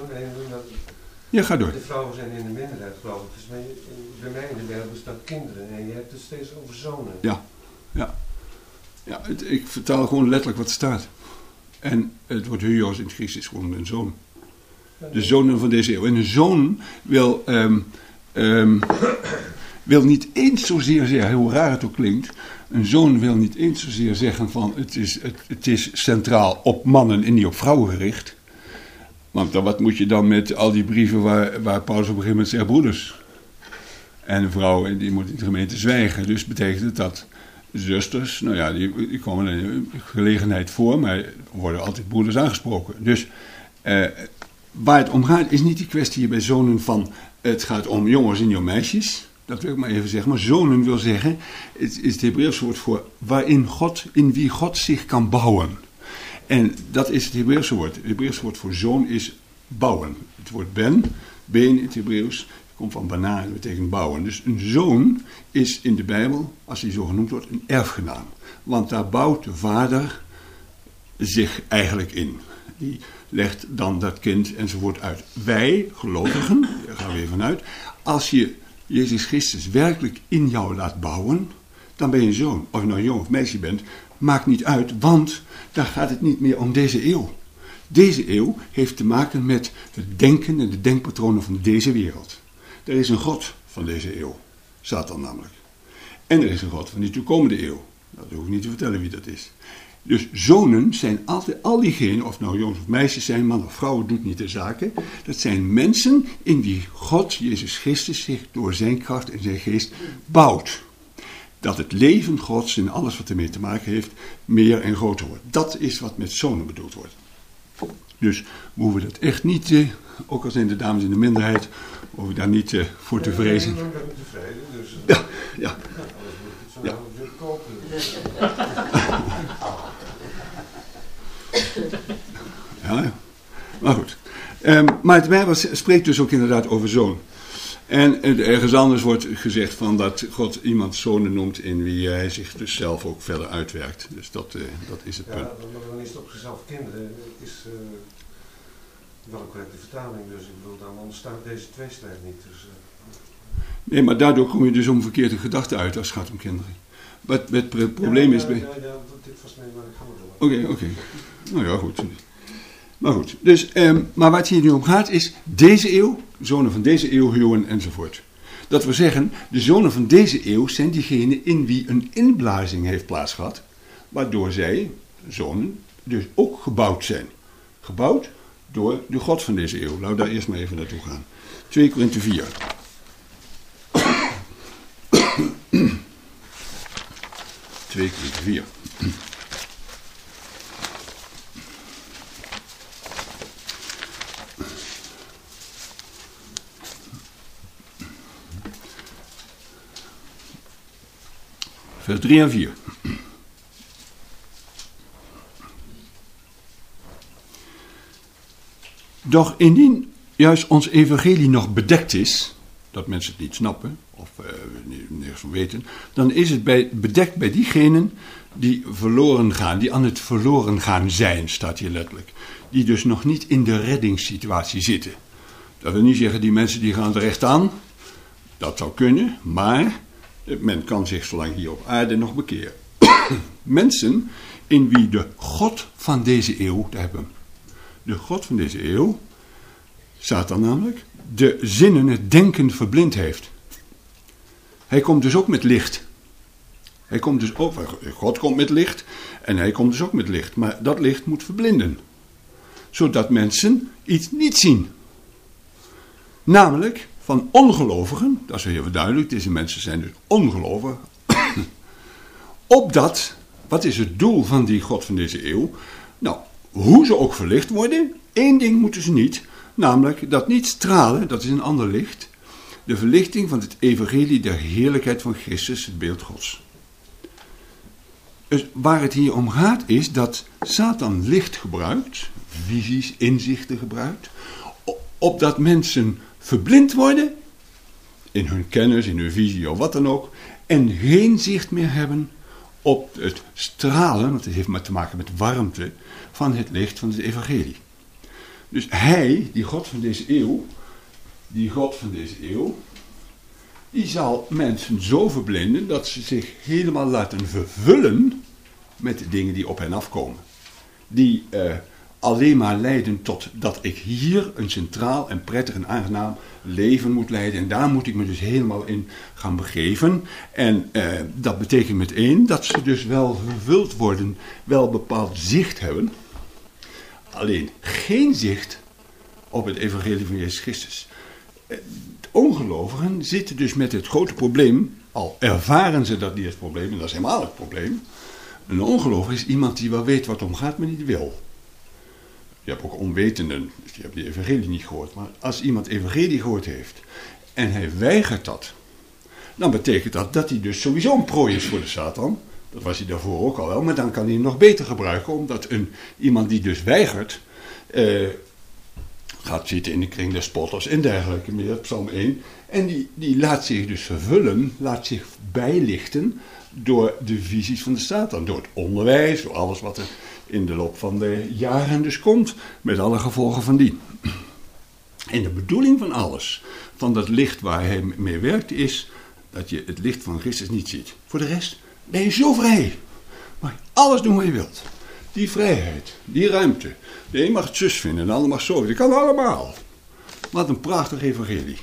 Ja, ga door.
De vrouwen zijn in de minderheid, geloof ik. Dus bij mij in de Bijbel staat kinderen en je hebt het steeds over zonen.
Ja, ja. ja het, ik vertaal gewoon letterlijk wat er staat. En het woord huios in het Grieks is gewoon een zoon. De zonen van deze eeuw. En een zoon wil, um, um, wil niet eens zozeer zeggen, hoe raar het ook klinkt, een zoon wil niet eens zozeer zeggen van het is, het, het is centraal op mannen en niet op vrouwen gericht. Want dan, wat moet je dan met al die brieven waar, waar Paulus op een gegeven moment zegt broeders. En vrouwen die moeten in de gemeente zwijgen. Dus betekent het dat zusters, nou ja, die, die komen in een gelegenheid voor, maar worden altijd broeders aangesproken. Dus uh, waar het om gaat is niet die kwestie hier bij zonen van het gaat om jongens en jong meisjes. Dat wil ik maar even zeggen. Maar zonen wil zeggen, het is het Hebreeuws woord voor waarin God, in wie God zich kan bouwen. En dat is het Hebreeuwse woord. Het Hebreeuwse woord voor zoon is bouwen. Het woord ben, been in het Hebreeuws, komt van bana, dat betekent bouwen. Dus een zoon is in de Bijbel, als hij zo genoemd wordt, een erfgenaam. Want daar bouwt de vader zich eigenlijk in. Die legt dan dat kind enzovoort uit. Wij, gelovigen, daar gaan we even vanuit, als je Jezus Christus werkelijk in jou laat bouwen, dan ben je een zoon. Of je nou jong of meisje bent, maakt niet uit, want daar gaat het niet meer om deze eeuw. Deze eeuw heeft te maken met het denken en de denkpatronen van deze wereld. Er is een God van deze eeuw, Satan namelijk. En er is een God van die toekomende eeuw. Dat hoef ik niet te vertellen wie dat is. Dus zonen zijn altijd, al diegenen, of nou jongens of meisjes zijn, man of vrouwen, doet niet de zaken. Dat zijn mensen in wie God, Jezus Christus, zich door zijn kracht en zijn geest bouwt. Dat het leven Gods en alles wat ermee te maken heeft, meer en groter wordt. Dat is wat met zonen bedoeld wordt. Dus we hoeven dat echt niet, eh, ook al zijn de dames in de minderheid, hoeven we daar niet eh, voor te vrezen.
Ik ben tevreden, dus... Uh,
ja, ja.
Anders moet ik het zo
Ja.
weer kopen.
Ja, ja. Maar goed. Um, maar het Bijbel spreekt dus ook inderdaad over zoon. En uh, ergens anders wordt gezegd van dat God iemand zonen noemt in wie hij zich dus zelf ook verder uitwerkt. Dus dat, uh, dat is het
Ja,
punt.
dan, dan is het op zichzelf kinderen. Het is uh, wel een correcte vertaling, dus ik bedoel, dan ontstaat deze tweestrijd niet. Dus, uh.
Nee, maar daardoor kom je dus om verkeerde gedachten uit als het gaat om kinderen. Wat het probleem
ja,
is...
Ja,
bij...
ja, ja, dit was mee, maar ik ga maar door.
Oké, okay, oké. Okay. Nou ja, goed. Maar goed. Dus, um, maar wat hier nu om gaat is deze eeuw, zonen van deze eeuw huwen enzovoort. Dat wil zeggen, de zonen van deze eeuw zijn diegenen in wie een inblazing heeft plaatsgehad, waardoor zij, zonen, dus ook gebouwd zijn. Gebouwd door de God van deze eeuw. Laten we daar eerst maar even naartoe gaan. twee Korinthe vier. twee Korinthe vier. Vers drie en vier. Doch indien juist ons evangelie nog bedekt is, dat mensen het niet snappen, of uh, ergens van weten, dan is het bij, bedekt bij diegenen die verloren gaan, die aan het verloren gaan zijn, staat hier letterlijk. Die dus nog niet in de reddingssituatie zitten. Dat wil niet zeggen, die mensen die gaan er recht aan. Dat zou kunnen, maar men kan zich zolang hier op aarde nog bekeren. Mensen in wie de God van deze eeuw, daar hebben we hem. De God van deze eeuw, Satan namelijk, de zinnen, het denken verblind heeft. Hij komt dus ook met licht. Hij komt dus ook, God komt met licht en hij komt dus ook met licht. Maar dat licht moet verblinden. Zodat mensen iets niet zien. Namelijk van ongelovigen, dat is heel duidelijk, deze mensen zijn dus ongelovigen. Opdat, wat is het doel van die God van deze eeuw? Nou, hoe ze ook verlicht worden, één ding moeten ze niet. Namelijk dat niet stralen, dat is een ander licht. De verlichting van het evangelie der heerlijkheid van Christus, het beeld Gods. Dus waar het hier om gaat is dat Satan licht gebruikt, visies, inzichten gebruikt, opdat mensen verblind worden in hun kennis, in hun visie of wat dan ook, en geen zicht meer hebben op het stralen, want het heeft maar te maken met warmte, van het licht van het evangelie. Dus hij, die God van deze eeuw, die God van deze eeuw, die zal mensen zo verblinden dat ze zich helemaal laten vervullen met de dingen die op hen afkomen. Die uh, alleen maar leiden tot dat ik hier een centraal en prettig en aangenaam leven moet leiden. En daar moet ik me dus helemaal in gaan begeven. En uh, dat betekent meteen dat ze dus wel vervuld worden, wel bepaald zicht hebben. Alleen geen zicht op het evangelie van Jezus Christus. De ongelovigen zitten dus met het grote probleem, al ervaren ze dat niet het probleem, en dat is helemaal het probleem. Een ongelovige is iemand die wel weet wat het om gaat, maar niet wil. Je hebt ook onwetenden, dus die hebben die evangelie niet gehoord. Maar als iemand evangelie gehoord heeft en hij weigert dat, dan betekent dat dat hij dus sowieso een prooi is voor de Satan. Dat was hij daarvoor ook al wel, maar dan kan hij hem nog beter gebruiken, omdat een, iemand die dus weigert, uh, gaat zitten in de kring des spotters en dergelijke meer, Psalm één. En die, die laat zich dus vervullen, laat zich bijlichten door de visies van de Satan. Door het onderwijs, door alles wat er in de loop van de jaren dus komt, met alle gevolgen van die. En de bedoeling van alles, van dat licht waar hij mee werkt, is dat je het licht van Christus niet ziet. Voor de rest ben je zo vrij. Mag je alles doen wat je wilt. Die vrijheid, die ruimte. De een mag het zus vinden en de ander mag zo. Dat kan allemaal. Wat een prachtig evangelie.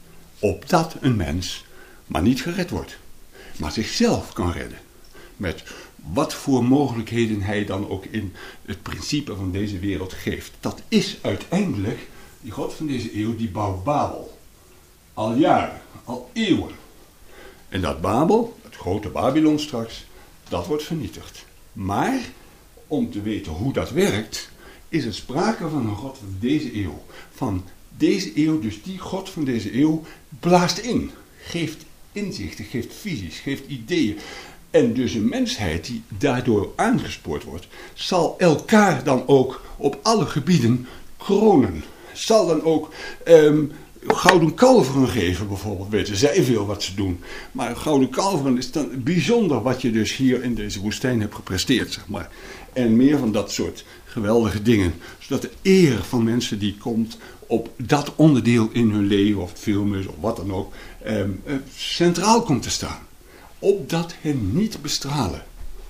Opdat een mens maar niet gered wordt. Maar zichzelf kan redden. Met wat voor mogelijkheden hij dan ook in het principe van deze wereld geeft. Dat is uiteindelijk die God van deze eeuw, die bouwt Babel. Al jaren, al eeuwen. En dat Babel, het grote Babylon straks, dat wordt vernietigd. Maar om te weten hoe dat werkt, is er sprake van een God van deze eeuw. Van deze eeuw, dus die God van deze eeuw, blaast in. Geeft inzichten, geeft visies, geeft ideeën. En dus een mensheid die daardoor aangespoord wordt, zal elkaar dan ook op alle gebieden kronen. Zal dan ook um, gouden kalveren geven bijvoorbeeld. Weten zij veel wat ze doen. Maar gouden kalveren is dan bijzonder wat je dus hier in deze woestijn hebt gepresteerd, zeg maar. En meer van dat soort geweldige dingen. Zodat de eer van mensen die komt op dat onderdeel in hun leven, of het film is, of wat dan ook, um, uh, centraal komt te staan. Opdat hen niet bestralen.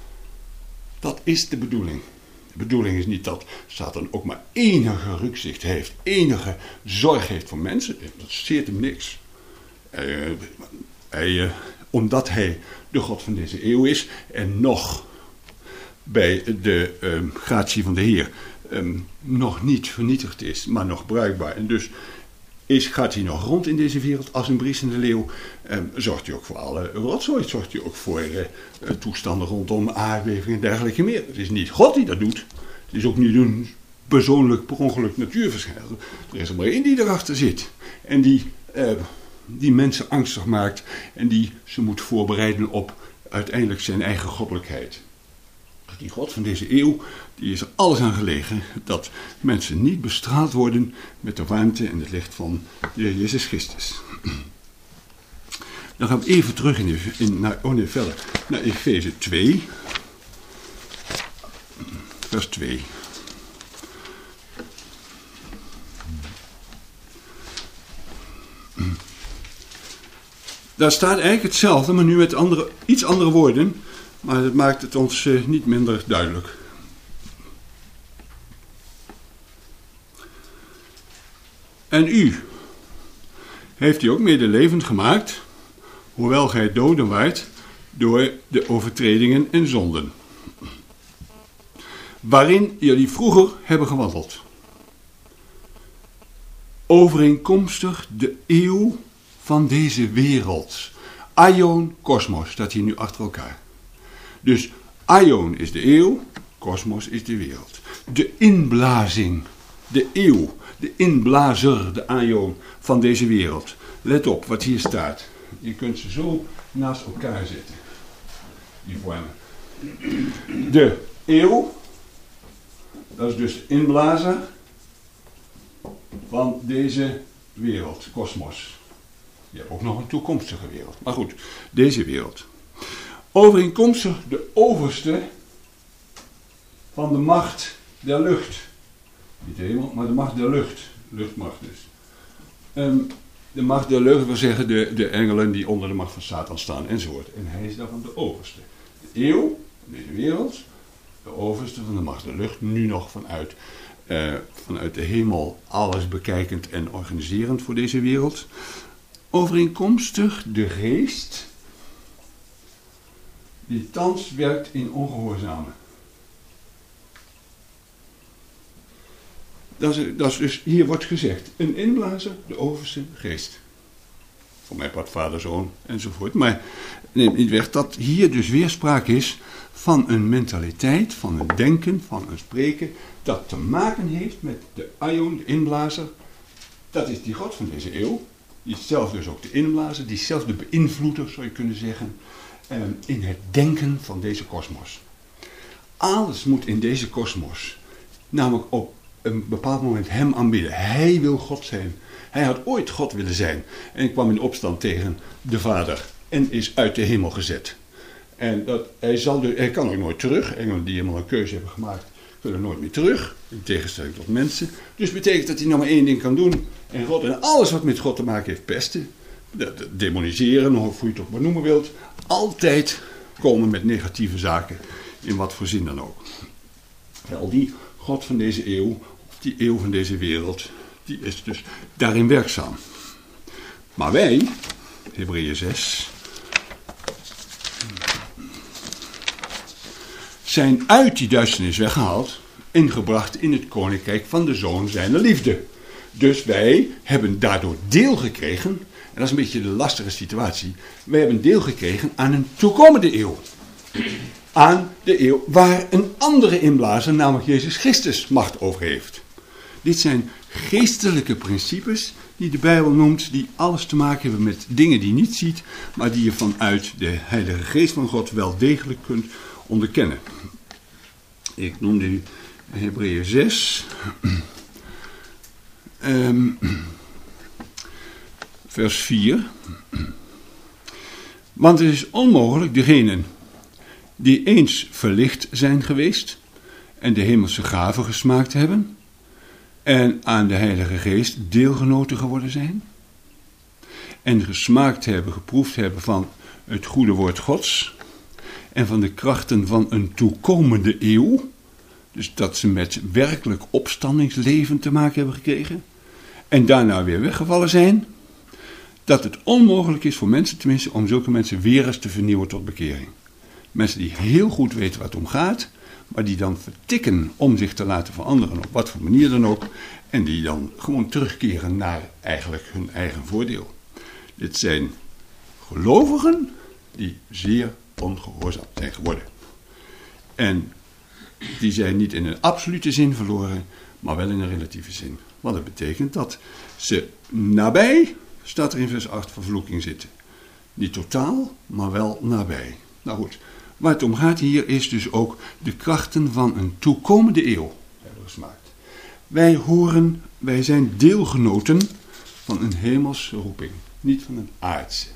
Dat is de bedoeling. De bedoeling is niet dat Satan ook maar enige rukzicht heeft, enige zorg heeft voor mensen. Dat zeert hem niks. Uh, hij, uh, omdat hij de God van deze eeuw is en nog bij de um, gratie van de Heer um, nog niet vernietigd is, maar nog bruikbaar. En dus is, gaat hij nog rond in deze wereld als een briesende leeuw. Um, zorgt hij ook voor alle rotzooi, zorgt hij ook voor uh, toestanden rondom aardbevingen en dergelijke meer. Het is niet God die dat doet. Het is ook niet een persoonlijk per ongeluk natuurverschijnsel. Er is er maar één die erachter zit. En die, uh, die mensen angstig maakt en die ze moet voorbereiden op uiteindelijk zijn eigen goddelijkheid. Die God van deze eeuw, die is er alles aan gelegen dat mensen niet bestraald worden met de warmte en het licht van de Heer Jezus Christus. Dan gaan we even terug in, in, naar, oh nee, verder, naar Efeze twee, vers twee. Daar staat eigenlijk hetzelfde, maar nu met andere, iets andere woorden, maar dat maakt het ons uh, niet minder duidelijk. En u heeft hij ook medelevend gemaakt, hoewel gij doden waart door de overtredingen en zonden, waarin jullie vroeger hebben gewandeld, overeenkomstig de eeuw van deze wereld. Aion, kosmos, staat hier nu achter elkaar. Dus aion is de eeuw, kosmos is de wereld. De inblazing, de eeuw, de inblazer, de aion van deze wereld. Let op wat hier staat. Je kunt ze zo naast elkaar zetten. Die vormen. De eeuw, dat is dus de inblazer van deze wereld, kosmos. Je hebt ook nog een toekomstige wereld. Maar goed, deze wereld. Overeenkomstig de overste van de macht der lucht. Niet de hemel, maar de macht der lucht. Luchtmacht dus. Um, de macht der lucht wil zeggen de, de engelen die onder de macht van Satan staan enzovoort. En hij is daarvan de overste. De eeuw, deze wereld, de overste van de macht der lucht, nu nog vanuit, uh, vanuit de hemel alles bekijkend en organiserend voor deze wereld. Overeenkomstig de geest die thans werkt in ongehoorzamen. Dat is, dat is dus, hier wordt gezegd, een inblazer, de overste geest. Voor mij part vader, zoon enzovoort. Maar neemt niet weg dat hier dus weer sprake is van een mentaliteit, van een denken, van een spreken, dat te maken heeft met de aion, de inblazer. Dat is die God van deze eeuw. Die is zelf dus ook de inblazer, die is zelf de beïnvloeder, zou je kunnen zeggen, eh, in het denken van deze kosmos. Alles moet in deze kosmos, namelijk op een bepaald moment hem aanbidden. Hij wil God zijn. Hij had ooit God willen zijn en kwam in opstand tegen de Vader en is uit de hemel gezet. En dat, hij, zal dus, hij kan ook nooit terug. Engelen die helemaal een keuze hebben gemaakt, kunnen nooit meer terug, in tegenstelling tot mensen. Dus betekent dat hij nog maar één ding kan doen. En God en alles wat met God te maken heeft, pesten, demoniseren, of hoe je het ook maar noemen wilt, altijd komen met negatieve zaken, in wat voor zin dan ook. Wel, die God van deze eeuw, of die eeuw van deze wereld, die is dus daarin werkzaam. Maar wij, Hebreeën zes, zijn uit die duisternis weggehaald en gebracht in het koninkrijk van de Zoon zijner liefde. Dus wij hebben daardoor deel gekregen, en dat is een beetje de lastige situatie, wij hebben deel gekregen aan een toekomende eeuw. Aan de eeuw waar een andere inblazer, namelijk Jezus Christus, macht over heeft. Dit zijn geestelijke principes die de Bijbel noemt, die alles te maken hebben met dingen die je niet ziet, maar die je vanuit de Heilige Geest van God wel degelijk kunt onderkennen. Ik noemde u Hebreeën zes, um, vers vier. Want het is onmogelijk degenen die eens verlicht zijn geweest en de hemelse gaven gesmaakt hebben en aan de Heilige Geest deelgenoten geworden zijn en gesmaakt hebben, geproefd hebben van het goede woord Gods en van de krachten van een toekomende eeuw, dus dat ze met werkelijk opstandingsleven te maken hebben gekregen en daarna weer weggevallen zijn, dat het onmogelijk is voor mensen tenminste om zulke mensen weer eens te vernieuwen tot bekering. Mensen die heel goed weten waar het om gaat, maar die dan vertikken om zich te laten veranderen, op wat voor manier dan ook, en die dan gewoon terugkeren naar eigenlijk hun eigen voordeel. Dit zijn gelovigen die zeer ongehoorzaam zijn geworden. En die zijn niet in een absolute zin verloren, maar wel in een relatieve zin. Want dat betekent dat ze nabij, staat er in vers acht, vervloeking zitten. Niet totaal, maar wel nabij. Nou goed, waar het om gaat hier is dus ook de krachten van een toekomende eeuw hebben gesmaakt. Wij horen, wij zijn deelgenoten van een hemelse roeping, niet van een aardse.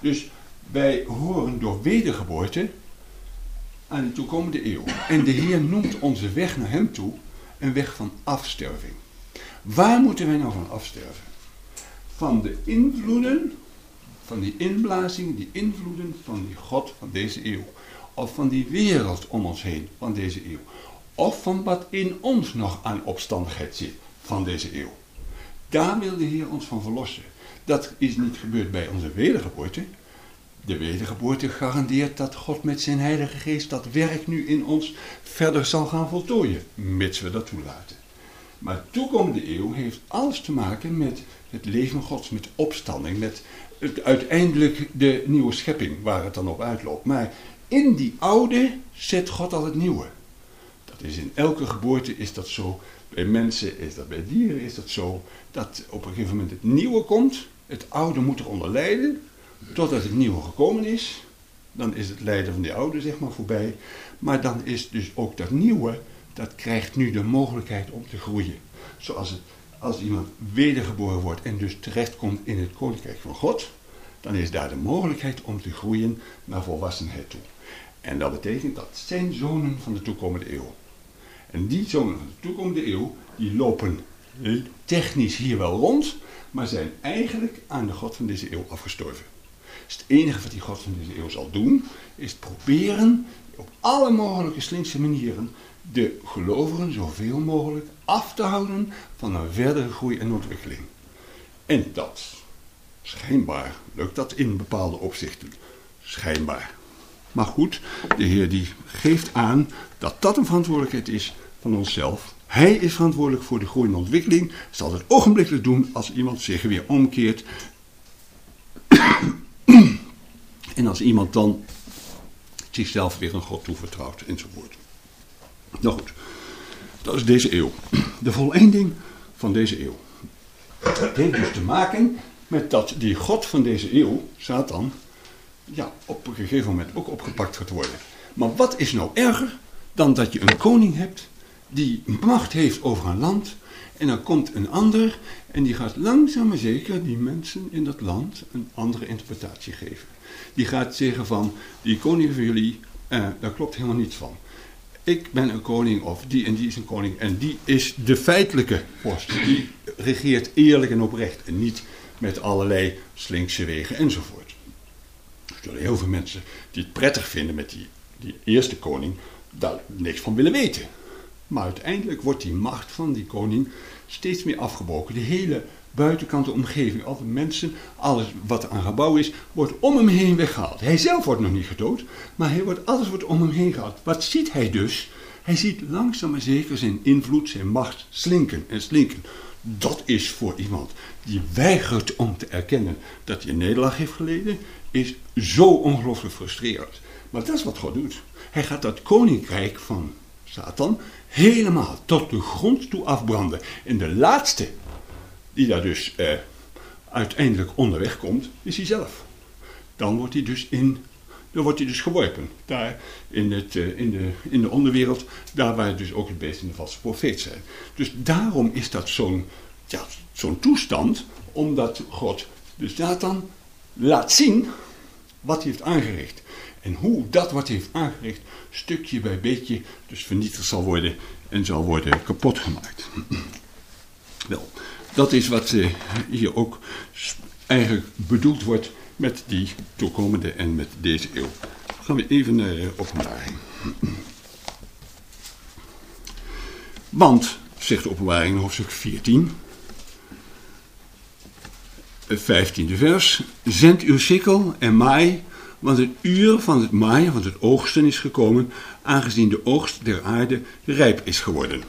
Dus wij horen door wedergeboorte aan de toekomende eeuw. En de Heer noemt onze weg naar hem toe een weg van afsterving. Waar moeten wij nou van afsterven? Van de invloeden, van die inblazingen, die invloeden van die God van deze eeuw. Of van die wereld om ons heen van deze eeuw. Of van wat in ons nog aan opstandigheid zit van deze eeuw. Daar wil de Heer ons van verlossen. Dat is niet gebeurd bij onze wedergeboorte. De wedergeboorte garandeert dat God met zijn Heilige Geest dat werk nu in ons verder zal gaan voltooien, mits we dat toelaten. Maar de toekomende eeuw heeft alles te maken met het leven Gods, met opstanding, met het, uiteindelijk de nieuwe schepping waar het dan op uitloopt. Maar in die oude zet God al het nieuwe. Dat is in elke geboorte is dat zo. Bij mensen is dat, bij dieren is dat zo. Dat op een gegeven moment het nieuwe komt. Het oude moet eronder lijden. Totdat het nieuwe gekomen is. Dan is het lijden van die oude zeg maar voorbij. Maar dan is dus ook dat nieuwe. Dat krijgt nu de mogelijkheid om te groeien. Zoals het, als iemand wedergeboren wordt en dus terechtkomt in het koninkrijk van God. Dan is daar de mogelijkheid om te groeien naar volwassenheid toe. En dat betekent dat zijn zonen van de toekomende eeuw. En die zonen van de toekomende eeuw, die lopen technisch hier wel rond, maar zijn eigenlijk aan de God van deze eeuw afgestorven. Dus het enige wat die God van deze eeuw zal doen, is proberen op alle mogelijke slinkse manieren de gelovigen zoveel mogelijk af te houden van een verdere groei en ontwikkeling. En dat, schijnbaar, lukt dat in bepaalde opzichten. Schijnbaar. Maar goed, de Heer die geeft aan dat dat een verantwoordelijkheid is van onszelf. Hij is verantwoordelijk voor de groei en ontwikkeling. Zal het ogenblikkelijk doen als iemand zich weer omkeert. En als iemand dan zichzelf weer aan God toevertrouwt enzovoort. Nou goed, dat is deze eeuw. De voleinding van deze eeuw. Het heeft dus te maken met dat die God van deze eeuw, Satan, ja, op een gegeven moment ook opgepakt gaat worden. Maar wat is nou erger dan dat je een koning hebt die macht heeft over een land en dan komt een ander en die gaat langzaam maar zeker die mensen in dat land een andere interpretatie geven. Die gaat zeggen van, die koning van jullie, eh, daar klopt helemaal niets van. Ik ben een koning of die en die is een koning en die is de feitelijke vorst. Die regeert eerlijk en oprecht en niet met allerlei slinkse wegen enzovoort. Er zullen heel veel mensen die het prettig vinden met die, die eerste koning, daar niks van willen weten. Maar uiteindelijk wordt die macht van die koning steeds meer afgebroken. De hele buitenkant, de omgeving, al de mensen, alles wat er aan gebouw is, wordt om hem heen weggehaald. Hij zelf wordt nog niet gedood, maar hij wordt, alles wordt om hem heen gehaald. Wat ziet hij dus? Hij ziet langzaam maar zeker zijn invloed, zijn macht slinken en slinken. Dat is voor iemand die weigert om te erkennen dat hij een nederlaag heeft geleden, is zo ongelooflijk frustrerend. Maar dat is wat God doet. Hij gaat dat koninkrijk van Satan helemaal tot de grond toe afbranden. En de laatste die daar dus eh, uiteindelijk onderweg komt, is hij zelf. Dan wordt hij dus in, dan wordt hij dus geworpen. Daar in, het, uh, in, de, in de onderwereld, daar waar dus ook het beest en de valse profeet zijn. Dus daarom is dat zo'n, ja, zo'n toestand, omdat God de Satan laat zien wat hij heeft aangericht. En hoe dat wat hij heeft aangericht, stukje bij beetje, dus vernietigd zal worden en zal worden kapot gemaakt. Wel, dat is wat uh, hier ook eigenlijk bedoeld wordt met die toekomende en met deze eeuw. Dan gaan we even naar uh, Openbaring. Want, zegt de Openbaring in hoofdstuk veertien, het vijftiende vers, zend uw sikkel en maai, want het uur van het maaien, want het oogsten is gekomen, aangezien de oogst der aarde rijp is geworden.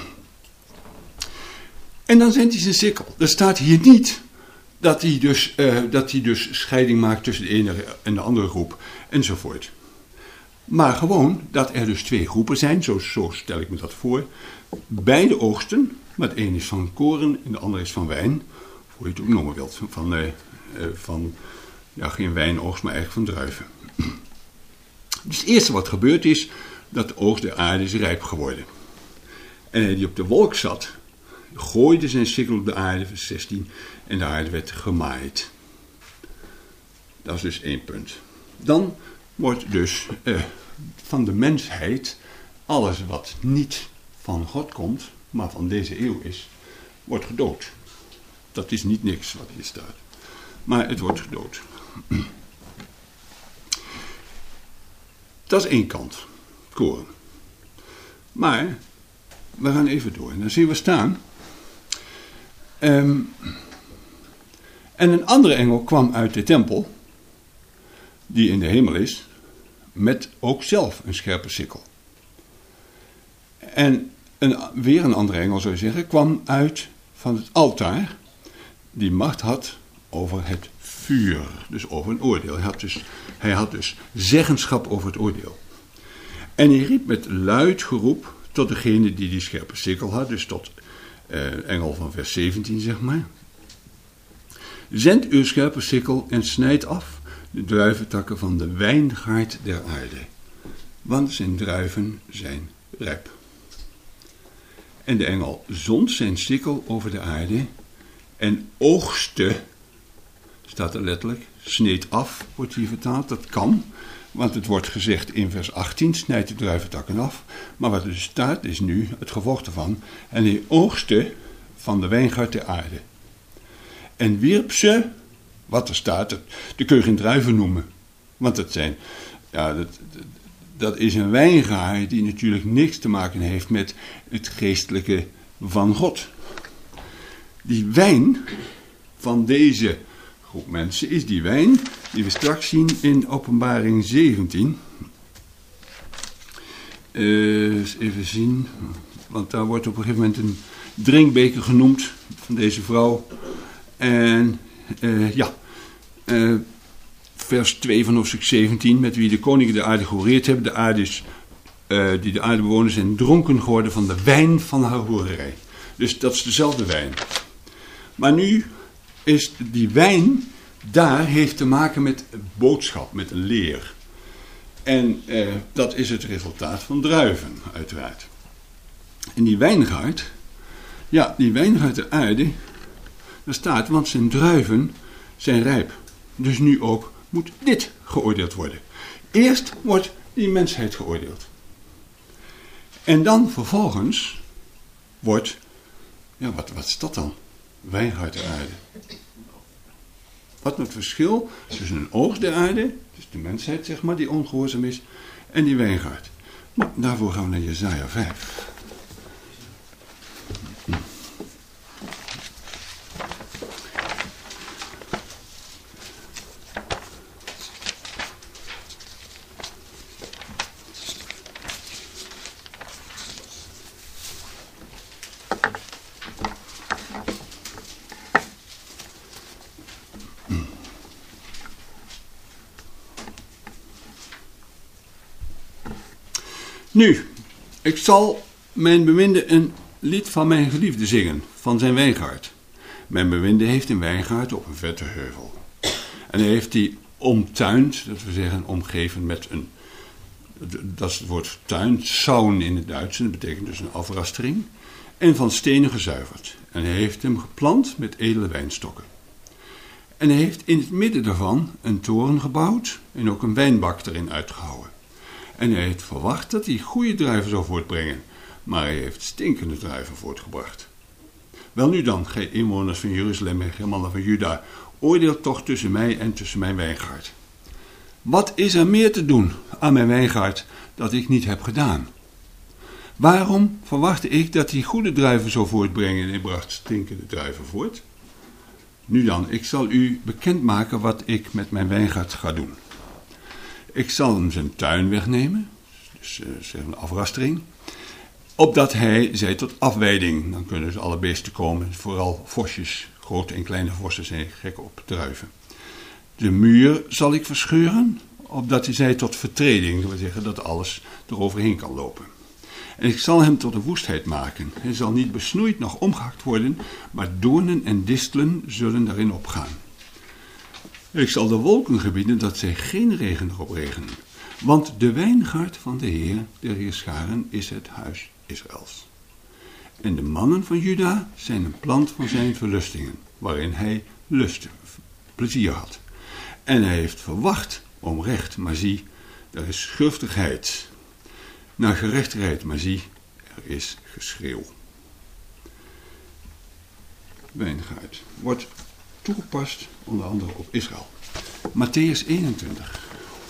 En dan zendt hij zijn sikkel. Er staat hier niet dat hij, dus, uh, dat hij dus scheiding maakt tussen de ene en de andere groep enzovoort. Maar gewoon dat er dus twee groepen zijn, zo, zo stel ik me dat voor. Beide oogsten, maar het een is van koren en de andere is van wijn. Hoe je het ook noemen wilt. Van, uh, uh, van ja, geen wijnoogst, maar eigenlijk van druiven. Dus het eerste wat gebeurd is, dat de oogst der aarde is rijp geworden. En hij die op de wolk zat, gooide zijn sikkel op de aarde, vers zestien, en de aarde werd gemaaid. Dat is dus één punt. Dan wordt dus uh, van de mensheid alles wat niet van God komt, maar van deze eeuw is, wordt gedood. Dat is niet niks wat hier staat. Maar het wordt gedood. Dat is één kant. Koren. Maar, we gaan even door. En dan zien we staan. Um, en een andere engel kwam uit de tempel, die in de hemel is, met ook zelf een scherpe sikkel. En een, weer een andere engel, zou je zeggen, kwam uit van het altaar, die macht had over het vuur, dus over een oordeel. Hij had dus, hij had dus zeggenschap over het oordeel. En hij riep met luid geroep tot degene die die scherpe sikkel had, dus tot uh, engel van vers zeventien, zeg maar. Zend uw scherpe sikkel en snijd af de druiventakken van de wijngaard der aarde, want zijn druiven zijn rijp. En de engel zond zijn sikkel over de aarde en oogste, staat er letterlijk, sneed af, wordt hier vertaald, dat kan, want het wordt gezegd in vers achttien, snijd de druiventakken af, maar wat er staat is nu het gevolg ervan, en hij oogste van de wijngaard der aarde. En wierp ze, wat er staat, dat, dat kun je geen druiven noemen, want dat zijn, ja, dat, dat is een wijngaard die natuurlijk niks te maken heeft met het geestelijke van God. Die wijn van deze groep mensen is die wijn die we straks zien in Openbaring zeventien. Uh, eens even zien, want daar wordt op een gegeven moment een drinkbeker genoemd van deze vrouw. En uh, ja, uh, vers twee van hoofdstuk zeventien, met wie de koningen de aarde gehoereerd hebben. De aarde is, uh, die de aardebewoners zijn dronken geworden van de wijn van haar hoererij. Dus dat is dezelfde wijn. Maar nu is die wijn, daar heeft te maken met boodschap, met een leer. En uh, dat is het resultaat van druiven, uiteraard. En die wijngaard, ja, die wijngaard der aarde, daar staat, want zijn druiven zijn rijp. Dus nu ook moet dit geoordeeld worden. Eerst wordt die mensheid geoordeeld. En dan vervolgens wordt, ja, wat, wat is dat dan? Wijngaard der aarde. Wat het verschil tussen een oogst der aarde, dus de mensheid zeg maar, die ongehoorzaam is, en die wijngaard. Nou, daarvoor gaan we naar Jesaja vijf. Nu, ik zal mijn beminde een lied van mijn geliefde zingen, van zijn wijngaard. Mijn beminde heeft een wijngaard op een vette heuvel. En hij heeft die omtuind, dat we zeggen omgeven met een, dat is het woord tuin, zaun in het Duits, dat betekent dus een afrastering, en van stenen gezuiverd. En hij heeft hem geplant met edele wijnstokken. En hij heeft in het midden daarvan een toren gebouwd en ook een wijnbak erin uitgehouwen. En hij heeft verwacht dat hij goede druiven zou voortbrengen, maar hij heeft stinkende druiven voortgebracht. Wel nu dan, gij inwoners van Jeruzalem en gij mannen van Juda, oordeelt toch tussen mij en tussen mijn wijngaard. Wat is er meer te doen aan mijn wijngaard dat ik niet heb gedaan? Waarom verwachtte ik dat hij goede druiven zou voortbrengen en hij bracht stinkende druiven voort? Nu dan, ik zal u bekendmaken wat ik met mijn wijngaard ga doen. Ik zal hem zijn tuin wegnemen, dus uh, zeg een afrastering, opdat hij zij tot afweiding, dan kunnen dus alle beesten komen, vooral vosjes, grote en kleine vossen zijn gek op druiven. De muur zal ik verscheuren, opdat hij zij tot vertreding, dat wil zeggen dat alles eroverheen kan lopen. En ik zal hem tot een woestheid maken. Hij zal niet besnoeid noch omgehakt worden, maar doornen en distelen zullen daarin opgaan. Ik zal de wolken gebieden dat zij geen regen erop regenen. Want de wijngaard van de Heer, der Heerscharen, is het huis Israëls. En de mannen van Juda zijn een plant van zijn verlustingen, waarin hij lust, plezier had. En hij heeft verwacht om recht, maar zie, er is schurftigheid. Naar gerechtigheid, maar zie, er is geschreeuw. Wijngaard wordt toegepast onder andere op Israël. Mattheüs eenentwintig.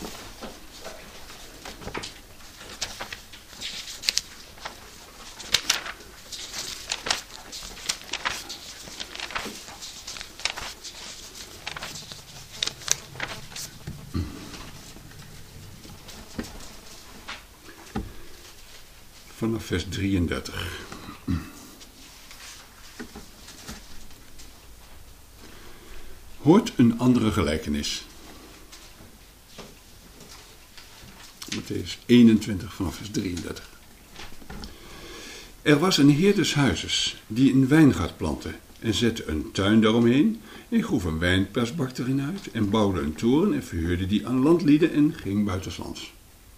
Vanaf vers drieëndertig. Hoort een andere gelijkenis. Mattheüs eenentwintig vanaf vers drieëndertig. Er was een heer des huizes die een wijngaard plantte en zette een tuin daaromheen en groef een wijnpersbak erin uit en bouwde een toren en verhuurde die aan landlieden en ging buitenslands.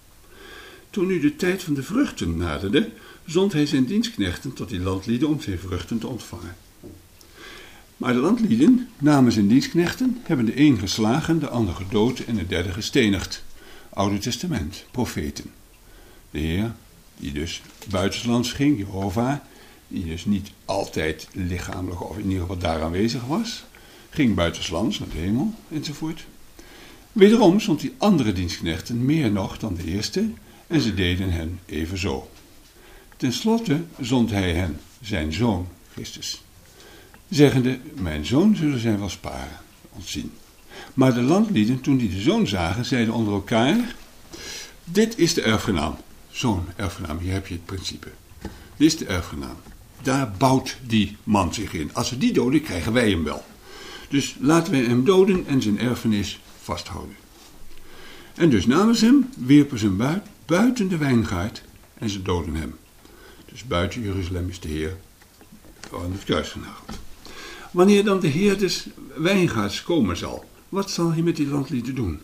Toen nu de tijd van de vruchten naderde, zond hij zijn dienstknechten tot die landlieden om zijn vruchten te ontvangen. Maar de landlieden namen zijn dienstknechten, hebben de een geslagen, de ander gedood en de derde gestenigd. Oude Testament, profeten. De Heer, die dus buitenslands ging, Jehovah, die dus niet altijd lichamelijk of in ieder geval daar aanwezig was, ging buitenslands naar de hemel enzovoort. Wederom zond hij andere dienstknechten meer nog dan de eerste en ze deden hen evenzo. Ten slotte zond hij hen, zijn zoon, Christus, zeggende, mijn zoon zullen zij wel sparen, ontzien. Maar de landlieden, toen die de zoon zagen, zeiden onder elkaar, dit is de erfgenaam. Zo'n erfgenaam, hier heb je het principe. Dit is de erfgenaam. Daar bouwt die man zich in. Als we die doden, krijgen wij hem wel. Dus laten we hem doden en zijn erfenis vasthouden. En dus namen ze hem, wierpen ze hem buiten, buiten de wijngaard en ze doden hem. Dus buiten Jeruzalem is de Heer aan het kruis genageld. Wanneer dan de Heer des wijngaards komen zal, wat zal hij met die landlieden doen?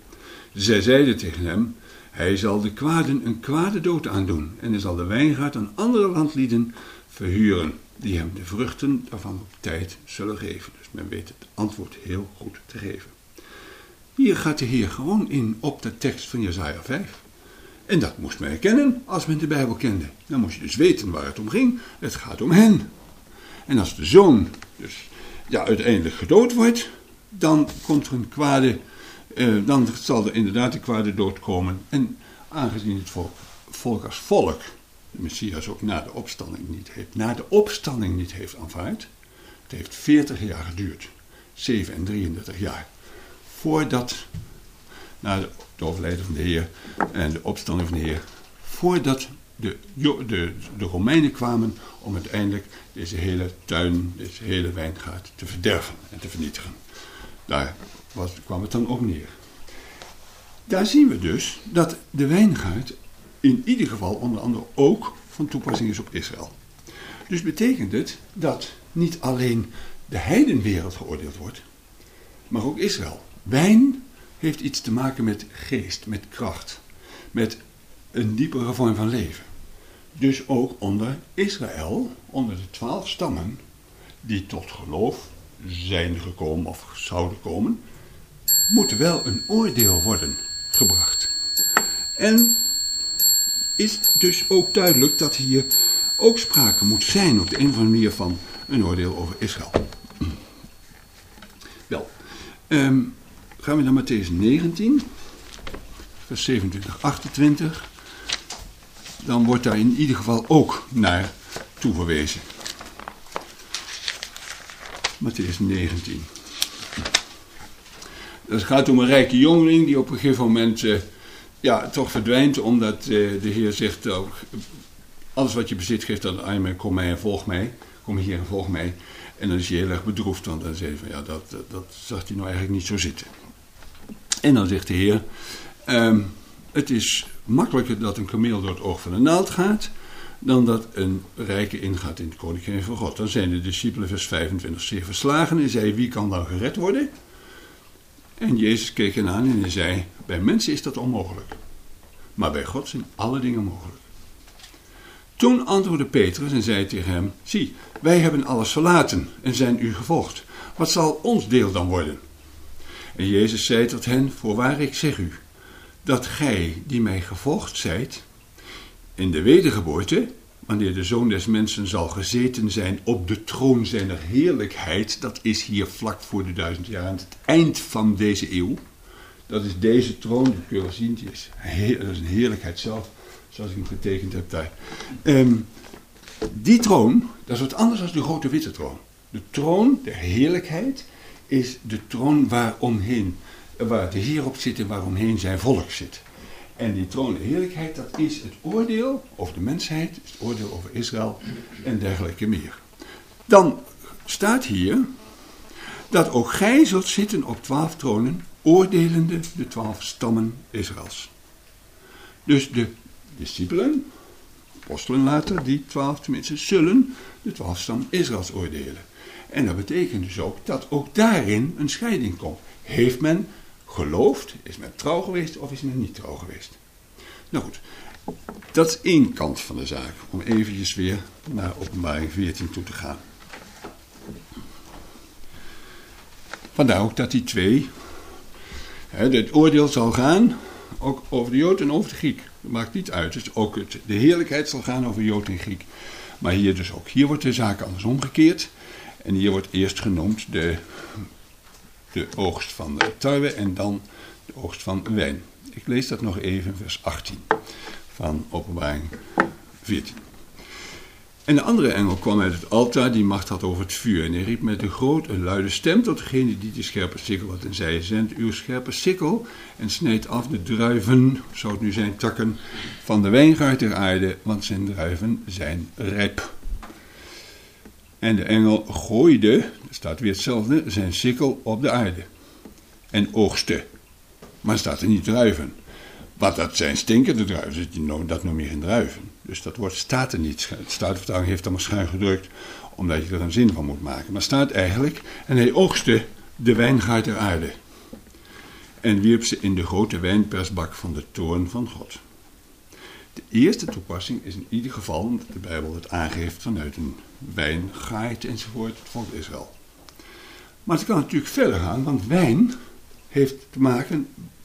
Zij zeiden tegen hem, hij zal de kwaden een kwade dood aandoen en hij zal de wijngaard aan andere landlieden verhuren, die hem de vruchten daarvan op tijd zullen geven. Dus men weet het antwoord heel goed te geven. Hier gaat de Heer gewoon in op de tekst van Jesaja vijf. En dat moest men herkennen als men de Bijbel kende. Dan moest je dus weten waar het om ging. Het gaat om hen. En als de zoon dus ja, uiteindelijk gedood wordt, dan komt er een kwade, eh, dan zal er inderdaad een kwade dood komen. En aangezien het volk, volk als volk de Messias ook na de opstanding niet heeft, na de opstanding niet heeft aanvaard, het heeft veertig jaar geduurd, zeven en drieëndertig jaar, voordat, na de, de overlijden van de Heer en de opstanding van de Heer, voordat de, de, de Romeinen kwamen om uiteindelijk deze hele tuin, deze hele wijngaard te verderven en te vernietigen. Daar was, kwam het dan op neer. Daar zien we dus dat de wijngaard in ieder geval onder andere ook van toepassing is op Israël. Dus betekent het dat niet alleen de heidenwereld geoordeeld wordt, maar ook Israël. Wijn heeft iets te maken met geest, met kracht, met een diepere vorm van leven. Dus ook onder Israël, onder de twaalf stammen die tot geloof zijn gekomen of zouden komen, moet wel een oordeel worden gebracht. En is dus ook duidelijk dat hier ook sprake moet zijn op de een of andere manier van een oordeel over Israël. Wel, um, gaan we naar Mattheüs negentien, vers zevenentwintig, achtentwintig. Dan wordt daar in ieder geval ook naar toeverwezen. Mattheüs negentien. Het gaat om een rijke jongeling die op een gegeven moment uh, ja, toch verdwijnt, omdat uh, de Heer zegt, uh, alles wat je bezit geeft aan de armen, kom mij en volg mij. Kom hier en volg mij. En dan is hij heel erg bedroefd, want dan zegt hij van ja, dat, dat, dat zag hij nou eigenlijk niet zo zitten. En dan zegt de Heer, um, het is makkelijker dat een kameel door het oog van een naald gaat, dan dat een rijke ingaat in het koninkrijk van God. Dan zijn de discipelen, vers vijfentwintig, zeer verslagen en zei, wie kan dan gered worden? En Jezus keek hen aan en hij zei, bij mensen is dat onmogelijk, maar bij God zijn alle dingen mogelijk. Toen antwoordde Petrus en zei tegen hem, zie, wij hebben alles verlaten en zijn u gevolgd. Wat zal ons deel dan worden? En Jezus zei tot hen, voorwaar ik zeg u, dat gij die mij gevolgd zijt, in de wedergeboorte, wanneer de Zoon des Mensen zal gezeten zijn op de troon zijner heerlijkheid, dat is hier vlak voor de duizend jaar aan het eind van deze eeuw. Dat is deze troon, dat kun je wel zien, die is, heer, dat is een heerlijkheid zelf, zoals ik hem getekend heb daar. Um, die troon, dat is wat anders dan de grote witte troon. De troon der heerlijkheid is de troon waaromheen, waar de Heer op zit en waaromheen zijn volk zit. En die troon der heerlijkheid, dat is het oordeel over de mensheid, het oordeel over Israël en dergelijke meer. Dan staat hier dat ook gij zult zitten op twaalf tronen, oordelende de twaalf stammen Israëls. Dus de discipelen, apostelen later, die twaalf tenminste, zullen de twaalf stammen Israëls oordelen. En dat betekent dus ook dat ook daarin een scheiding komt. Heeft men geloofd, is men trouw geweest of is men niet trouw geweest? Nou goed, dat is één kant van de zaak, om eventjes weer naar Openbaring veertien toe te gaan. Vandaar ook dat die twee, het oordeel zal gaan ook over de Jood en over de Griek. Dat maakt niet uit, dus ook het, de heerlijkheid zal gaan over Jood en Griek. Maar hier dus ook, hier wordt de zaak anders omgekeerd. En hier wordt eerst genoemd de, de oogst van de tarwe en dan de oogst van wijn. Ik lees dat nog even, vers achttien van Openbaring veertien. En de andere engel kwam uit het altaar, die macht had over het vuur. En hij riep met een grote luide stem tot degene die de scherpe sikkel had. En zei, zend uw scherpe sikkel en snijd af de druiven, zou het nu zijn takken, van de wijngaard der aarde, want zijn druiven zijn rijp. En de engel gooide, er staat weer hetzelfde, zijn sikkel op de aarde. En oogste. Maar staat er niet druiven. Want dat zijn stinkende druiven, dat noem je geen druiven. Dus dat woord staat er niet. De Statenvertaling heeft dat maar schuin gedrukt, omdat je er een zin van moet maken. Maar staat eigenlijk, en hij oogste de wijngaard der aarde. En wierp ze in de grote wijnpersbak van de toorn van God. De eerste toepassing is in ieder geval, omdat de Bijbel het aangeeft vanuit een wijngaard enzovoort, het volk Israël. Maar het kan natuurlijk verder gaan, want wijn heeft te maken,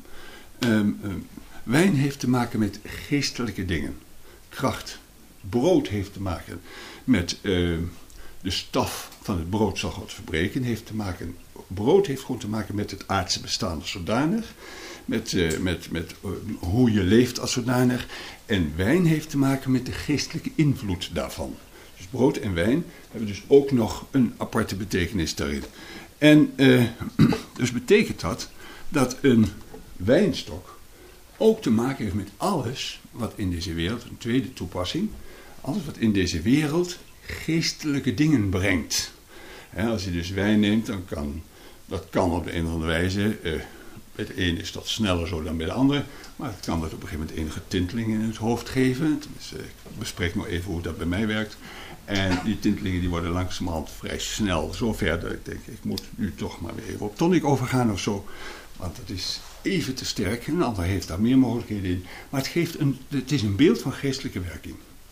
um, um, wijn heeft te maken met geestelijke dingen. Kracht. Brood heeft te maken met uh, de staf van het brood zal God verbreken. Heeft te maken, brood heeft gewoon te maken met het aardse bestaan als zodanig. Met, uh, met, met uh, hoe je leeft als zodanig. En wijn heeft te maken met de geestelijke invloed daarvan. Dus brood en wijn hebben dus ook nog een aparte betekenis daarin. En uh, dus betekent dat dat een wijnstok ook te maken heeft met alles wat in deze wereld, een tweede toepassing, alles wat in deze wereld geestelijke dingen brengt. He, als je dus wijn neemt, dan kan dat kan op de een of andere wijze, uh, bij de een is dat sneller zo dan bij de andere, maar het kan dat op een gegeven moment enige tintelingen in het hoofd geven. Dus, uh, ik bespreek nog even hoe dat bij mij werkt. En die tintelingen die worden langzamerhand vrij snel, zover dat ik denk, ik moet nu toch maar weer even op tonic overgaan of zo. Want dat is even te sterk. Een ander heeft daar meer mogelijkheden in. Maar het, geeft een, het is een beeld van geestelijke werking.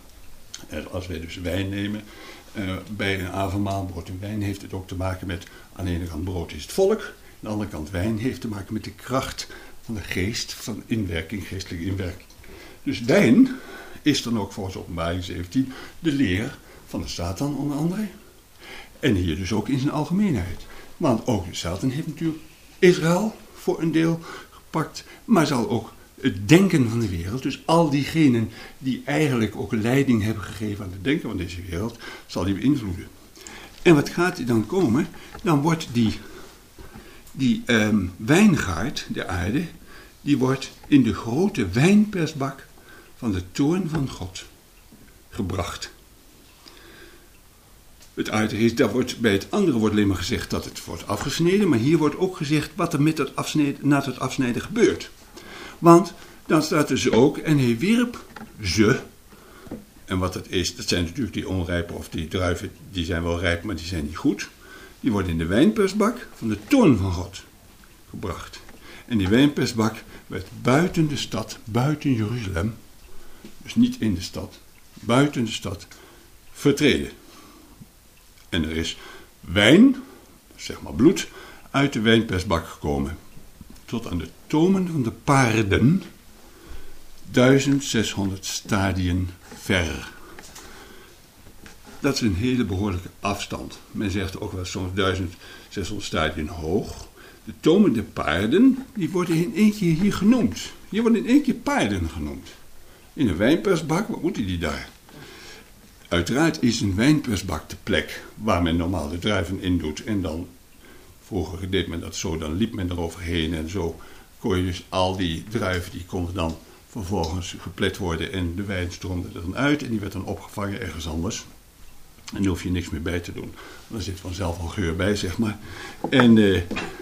En als wij dus wijn nemen uh, bij een avondmaal, brood en wijn, heeft het ook te maken met, aan de ene kant brood is het volk, aan de andere kant wijn heeft te maken met de kracht van de geest, van inwerking, geestelijke inwerking. Dus wijn is dan ook volgens Openbaring zeventien de leer van de Satan onder andere. En hier dus ook in zijn algemeenheid. Want ook de Satan heeft natuurlijk Israël voor een deel gepakt, maar zal ook het denken van de wereld, dus al diegenen die eigenlijk ook leiding hebben gegeven aan het denken van deze wereld, zal die beïnvloeden. En wat gaat er dan komen? Dan wordt die, die um, wijngaard, de aarde, die wordt in de grote wijnpersbak van de toorn van God gebracht. Het aardige is, dat wordt, bij het andere wordt alleen maar gezegd dat het wordt afgesneden, maar hier wordt ook gezegd wat er met het afsneden, na het afsnijden gebeurt. Want dan staat er dus ook, en hij wierp ze, en wat dat is, dat zijn natuurlijk die onrijpe of die druiven, die zijn wel rijp, maar die zijn niet goed. Die worden in de wijnpersbak van de toorn van God gebracht. En die wijnpersbak werd buiten de stad, buiten Jeruzalem, dus niet in de stad, buiten de stad, vertreden. En er is wijn, zeg maar bloed, uit de wijnpersbak gekomen. tot aan de tomen van de paarden duizendzeshonderd stadien ver. Dat is een hele behoorlijke afstand. Men zegt ook wel soms duizendzeshonderd stadien hoog. De tomen der paarden, die worden in één keer hier genoemd. Hier worden in één keer paarden genoemd. In een wijnpersbak, wat moeten die daar? Uiteraard is een wijnpersbak de plek waar men normaal de druiven in doet. En dan, vroeger deed men dat zo, dan liep men eroverheen en zo kon je dus al die druiven, die konden dan vervolgens geplet worden en de wijn stroomde er dan uit en die werd dan opgevangen ergens anders. En daar hoef je niks meer bij te doen. Er zit vanzelf al geur bij, zeg maar. En uh, uh,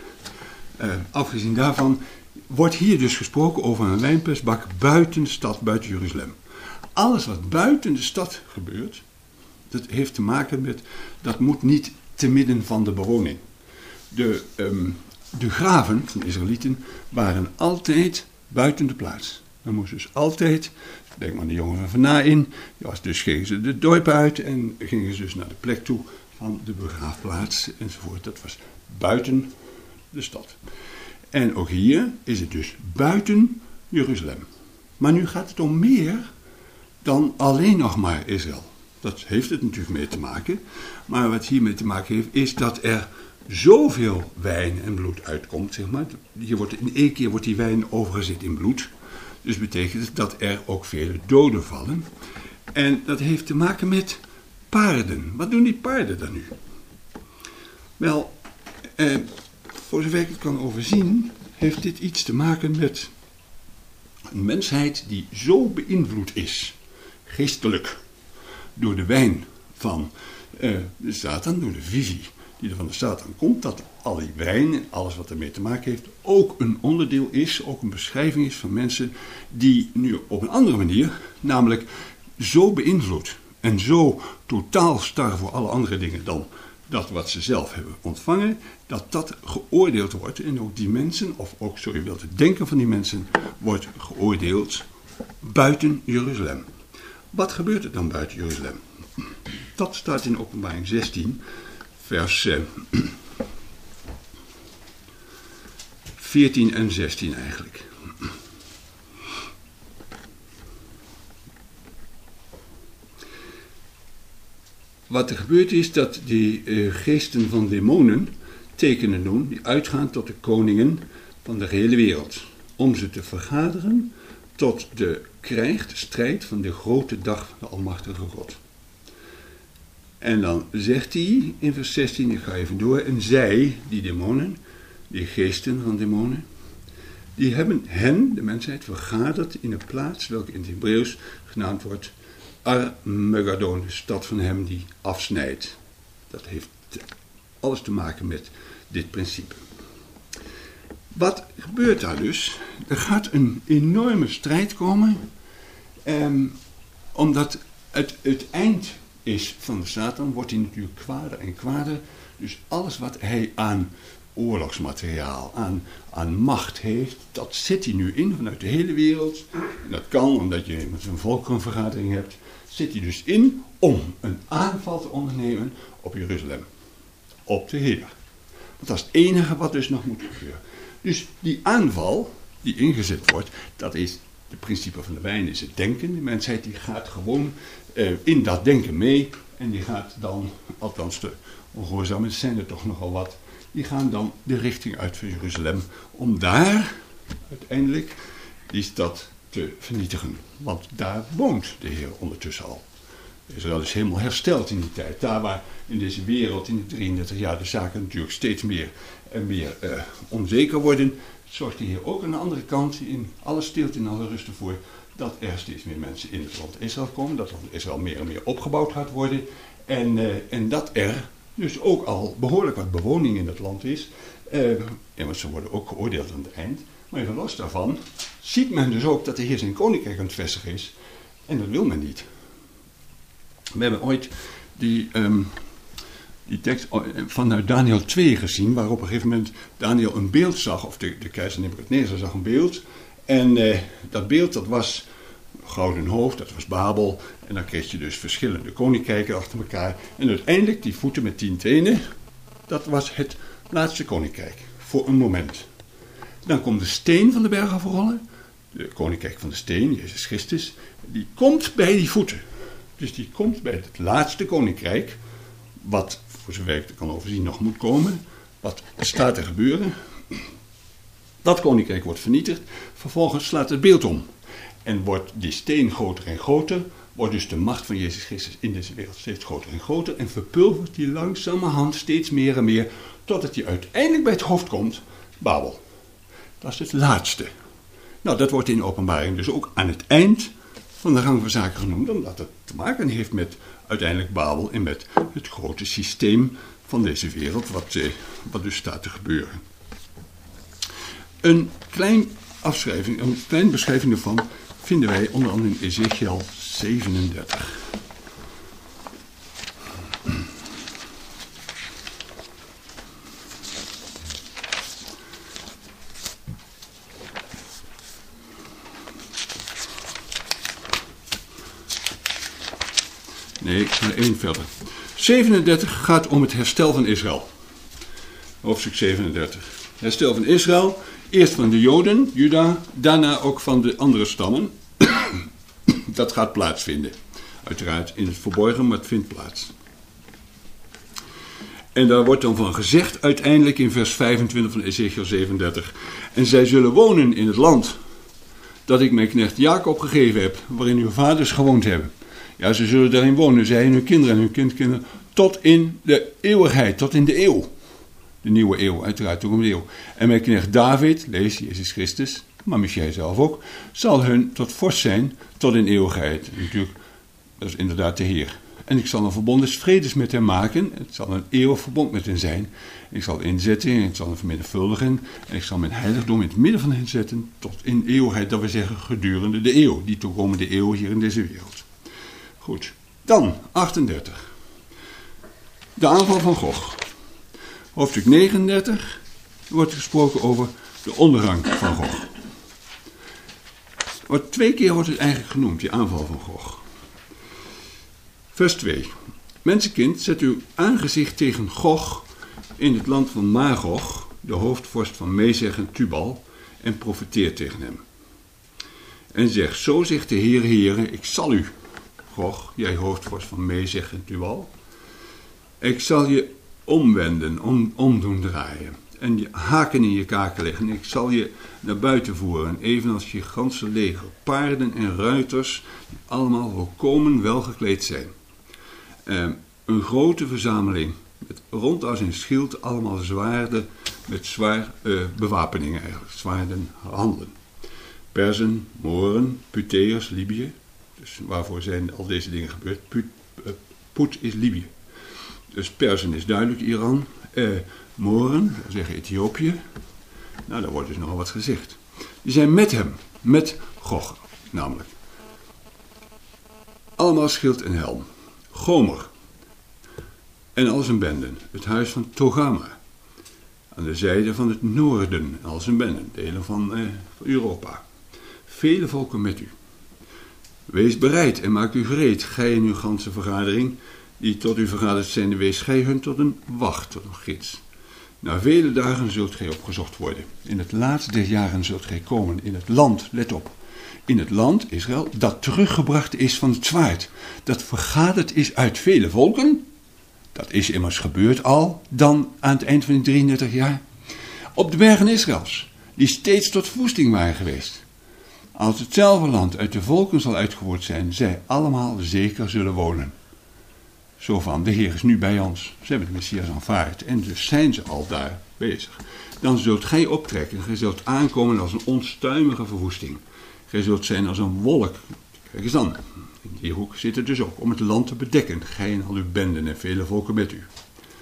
afgezien daarvan wordt hier dus gesproken over een wijnpersbak buiten de stad, buiten Jeruzalem. Alles wat buiten de stad gebeurt, dat heeft te maken met, dat moet niet te midden van de bewoning. De, um, de graven van de Israëlieten waren altijd buiten de plaats. Dan moesten dus altijd, denk maar aan de jongen van Vanaïn, dus gingen ze de dorpen uit en gingen ze dus naar de plek toe van de begraafplaats enzovoort. Dat was buiten de stad. En ook hier is het dus buiten Jeruzalem. Maar nu gaat het om meer dan alleen nog maar Israël. Dat heeft het natuurlijk mee te maken. Maar wat hiermee te maken heeft, is dat er zoveel wijn en bloed uitkomt, zeg maar. Hier wordt, in één keer wordt die wijn overgezet in bloed. Dus betekent het dat er ook vele doden vallen. En dat heeft te maken met paarden. Wat doen die paarden dan nu? Wel, eh, voor zover ik het kan overzien, heeft dit iets te maken met een mensheid die zo beïnvloed is, geestelijk, door de wijn van uh, de Satan, door de visie die er van de Satan komt, dat al die wijn en alles wat ermee te maken heeft, ook een onderdeel is, ook een beschrijving is van mensen die nu op een andere manier, namelijk zo beïnvloed en zo totaal star voor alle andere dingen dan dat wat ze zelf hebben ontvangen, dat dat geoordeeld wordt en ook die mensen, of ook zo je wilt het denken van die mensen, wordt geoordeeld buiten Jeruzalem. Wat gebeurt er dan buiten Jeruzalem? Dat staat in Openbaring zestien, vers eh, veertien en zestien eigenlijk. Wat er gebeurt is dat die uh, geesten van demonen tekenen doen die uitgaan tot de koningen van de hele wereld. Om ze te vergaderen tot de krijg, de strijd van de grote dag van de Almachtige God. En dan zegt hij in vers zestien, ik ga even door, en zij, die demonen, die geesten van demonen, die hebben hen, de mensheid, vergaderd in een plaats welke in het Hebreeuws genaamd wordt Armageddon, de stad van hem die afsnijdt. Dat heeft alles te maken met dit principe. Wat gebeurt daar dus? Er gaat een enorme strijd komen, eh, omdat het, het eind is van de Satan, wordt hij natuurlijk kwader en kwader. Dus alles wat hij aan oorlogsmateriaal, aan, aan macht heeft, dat zet hij nu in vanuit de hele wereld. En dat kan, omdat je met zo'n volkerenvergadering hebt, zet hij dus in om een aanval te ondernemen op Jeruzalem. Op de Heer. Want dat is het enige wat dus nog moet gebeuren. Dus die aanval die ingezet wordt, dat is het principe van de wijn, is het denken. De mensheid die gaat gewoon uh, in dat denken mee en die gaat dan, althans de ongehoorzamen zijn er toch nogal wat, die gaan dan de richting uit van Jeruzalem om daar uiteindelijk die stad te vernietigen. Want daar woont de Heer ondertussen al. Israël is helemaal hersteld in die tijd. Daar waar in deze wereld in de drieëndertig jaar de zaken natuurlijk steeds meer en meer uh, onzeker worden, zorgt de Heer ook aan de andere kant in alle stilte en alle rust ervoor dat er steeds meer mensen in het land Israël komen, dat het land Israël meer en meer opgebouwd gaat worden en, uh, en dat er dus ook al behoorlijk wat bewoning in het land is. Uh, en want ze worden ook geoordeeld aan het eind. Maar even los daarvan ziet men dus ook dat de Heer zijn koninkrijk aan het vestigen is. En dat wil men niet. We hebben ooit die, um, die tekst vanuit Daniel twee gezien, waar op een gegeven moment Daniel een beeld zag, of de, de keizer Nebukadnezar zag een beeld. En uh, dat beeld, dat was gouden hoofd, dat was Babel. En dan kreeg je dus verschillende koninkrijken achter elkaar. En uiteindelijk die voeten met tien tenen, dat was het laatste koninkrijk. Voor een moment. Dan komt de steen van de berg afrollen. De koninkrijk van de steen, Jezus Christus. Die komt bij die voeten. Dus die komt bij het laatste koninkrijk. Wat, voor zover ik het kan overzien, nog moet komen. Wat staat er gebeuren? Dat koninkrijk wordt vernietigd. Vervolgens slaat het beeld om. En wordt die steen groter en groter. Wordt dus de macht van Jezus Christus in deze wereld steeds groter en groter. En verpulvert die langzamerhand steeds meer en meer. Totdat hij uiteindelijk bij het hoofd komt. Babel. Dat is het laatste. Nou, dat wordt in de openbaring dus ook aan het eind van de gang van zaken genoemd. Omdat het te maken heeft met uiteindelijk Babel. En met het grote systeem van deze wereld. Wat, eh, wat dus staat te gebeuren. Een klein afschrijving, een kleine beschrijving daarvan vinden wij onder andere in Ezekiel zevenendertig. Nee, ik ga één verder. zevenendertig gaat om het herstel van Israël. Hoofdstuk zevenendertig. Herstel van Israël. Eerst van de Joden, Juda, daarna ook van de andere stammen. Dat gaat plaatsvinden. Uiteraard in het verborgen, maar het vindt plaats. En daar wordt dan van gezegd, uiteindelijk in vers vijfentwintig van Ezekiel zevenendertig. En zij zullen wonen in het land dat ik mijn knecht Jacob gegeven heb, waarin uw vaders gewoond hebben. Ja, ze zullen daarin wonen, zij en hun kinderen en hun kindkinderen, tot in de eeuwigheid, tot in de eeuw. De nieuwe eeuw, uiteraard, de komende eeuw. En mijn knecht David, lees Jezus Christus, maar Michiel zelf ook, zal hun tot vorst zijn tot in eeuwigheid. En natuurlijk, dat is inderdaad de Heer. En ik zal een verbond des vredes met hem maken. Het zal een eeuwig verbond met hen zijn. Ik zal inzetten en ik zal hem vermenigvuldigen. En ik zal mijn heiligdom in het midden van hen zetten tot in eeuwigheid. Dat we zeggen gedurende de eeuw. Die toekomende eeuw hier in deze wereld. Goed. Dan, achtendertig. De aanval van Gog. Hoofdstuk negenendertig wordt gesproken over de ondergang van Gog. Wordt twee keer wordt het eigenlijk genoemd, die aanval van Gog. Vers twee. Mensenkind, zet uw aangezicht tegen Gog in het land van Magog, de hoofdvorst van Mezeg en Tubal, en profeteer tegen hem. En zeg, zo zegt de Heer, Heere, ik zal u, Gog, jij hoofdvorst van Mezeg en Tubal, ik zal je omwenden, om, omdoen draaien, en je haken in je kaken leggen. Ik zal je naar buiten voeren, evenals je ganse leger, paarden en ruiters, die allemaal volkomen wel gekleed zijn. Uh, een grote verzameling, met rond als een schild, allemaal zwaarden, met zwaar uh, bewapeningen eigenlijk, zwaarden handen. Perzen, Moren, Puteërs, Libië, dus waarvoor zijn al deze dingen gebeurd? Put, uh, Put is Libië. Dus Perzen is duidelijk Iran, uh, Moren, dat zeggen Ethiopië. Nou, daar wordt dus nogal wat gezegd. Die zijn met hem, met Gog namelijk. Allemaal schild en helm. Gomer en al zijn benden, het huis van Togama, aan de zijde van het noorden, al zijn benden, delen van, eh, van Europa. Vele volken met u. Wees bereid en maak u gereed, gij en uw ganse vergadering, die tot u vergaderd zijn, wees gij hun tot een wacht, tot een gids. Na vele dagen zult gij opgezocht worden. In het laatste der jaren zult gij komen, in het land, let op. In het land, Israël, dat teruggebracht is van het zwaard, dat vergaderd is uit vele volken, dat is immers gebeurd al, dan aan het eind van die drieëndertig jaar, op de bergen Israëls, die steeds tot verwoesting waren geweest. Als hetzelfde land uit de volken zal uitgevoerd zijn, zij allemaal zeker zullen wonen. Zo van, de Heer is nu bij ons, ze hebben de Messias aanvaard, en dus zijn ze al daar bezig. Dan zult gij optrekken, gij zult aankomen als een onstuimige verwoesting. Gij zult zijn als een wolk. Kijk eens dan. In die hoek zit het dus ook om het land te bedekken. Gij en al uw benden en vele volken met u.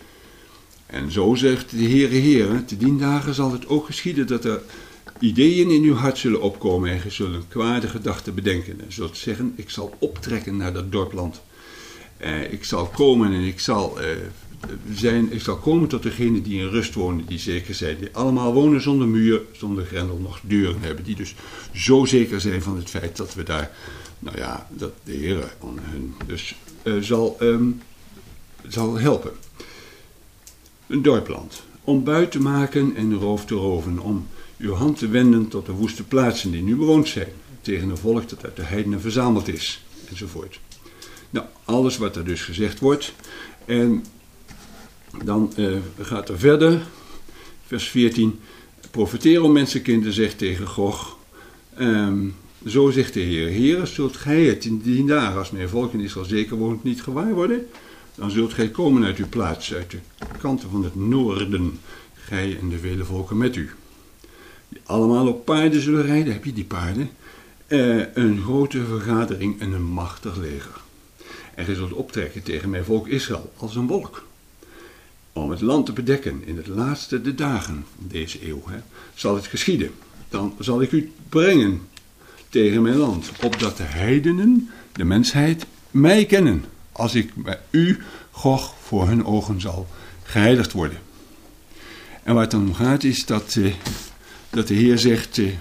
En zo zegt de Heere Heere, te dien dagen zal het ook geschieden dat er ideeën in uw hart zullen opkomen en gij zult een kwade gedachte bedenken. En zult zeggen, ik zal optrekken naar dat dorpland. Uh, ik zal komen en ik zal, uh, zijn, ik zal komen tot degenen die in rust wonen, die zeker zijn. Die allemaal wonen zonder muur, zonder grendel, nog deuren hebben. Die dus zo zeker zijn van het feit dat we daar, nou ja, dat de Heer hun dus uh, zal, um, zal helpen. Een dorpland. Om buit te maken en roof te roven. Om uw hand te wenden tot de woeste plaatsen die nu bewoond zijn, tegen een volk dat uit de heidenen verzameld is, enzovoort. Nou, alles wat er dus gezegd wordt. En dan uh, gaat er verder, vers veertien. Profeteer, o mensenkind, en zeg tegen Gog, um, zo zegt de Heer, Heer, zult gij het in die dagen, als mijn volk in Israël zeker woont, niet gewaar worden? Dan zult gij komen uit uw plaats, uit de kanten van het noorden, gij en de vele volken met u. Die allemaal op paarden zullen rijden, heb je die paarden? Uh, een grote vergadering en een machtig leger. En gij zult optrekken tegen mijn volk Israël als een wolk. Om het land te bedekken in het laatste de dagen van deze eeuw, hè, zal het geschieden. Dan zal ik u brengen tegen mijn land, opdat de heidenen, de mensheid, mij kennen, als ik bij u, Gog, voor hun ogen zal geheiligd worden. En waar het dan om gaat is dat, uh, dat de Heer zegt uh,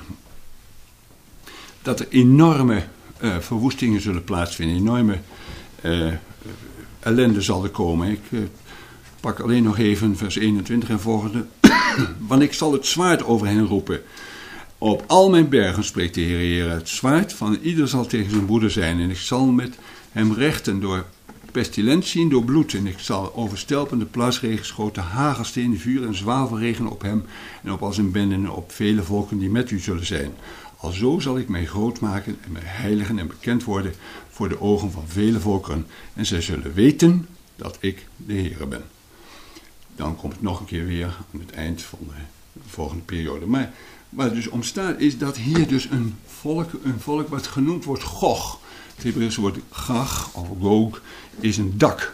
dat er enorme uh, verwoestingen zullen plaatsvinden, enorme uh, ellende zal er komen. Ik uh, pak alleen nog even vers eenentwintig en volgende. Want ik zal het zwaard over hen roepen. Op al mijn bergen, spreekt de Heer, Heer, het zwaard van ieder zal tegen zijn broeder zijn. En ik zal met hem rechten door pestilentie en door bloed. En ik zal overstelpende plasregen, schoten, hagelsteen, vuur en zwavelregen op hem en op al zijn benden en op vele volken die met u zullen zijn. Alzo zal ik mij groot maken en mij heiligen en bekend worden voor de ogen van vele volkeren. En zij zullen weten dat ik de Heer ben. Dan komt het nog een keer weer aan het eind van de volgende periode. Maar waar dus om staat is dat hier dus een volk, een volk wat genoemd wordt Gog. Het Hebreeuwse woord Gag of Gog is een dak.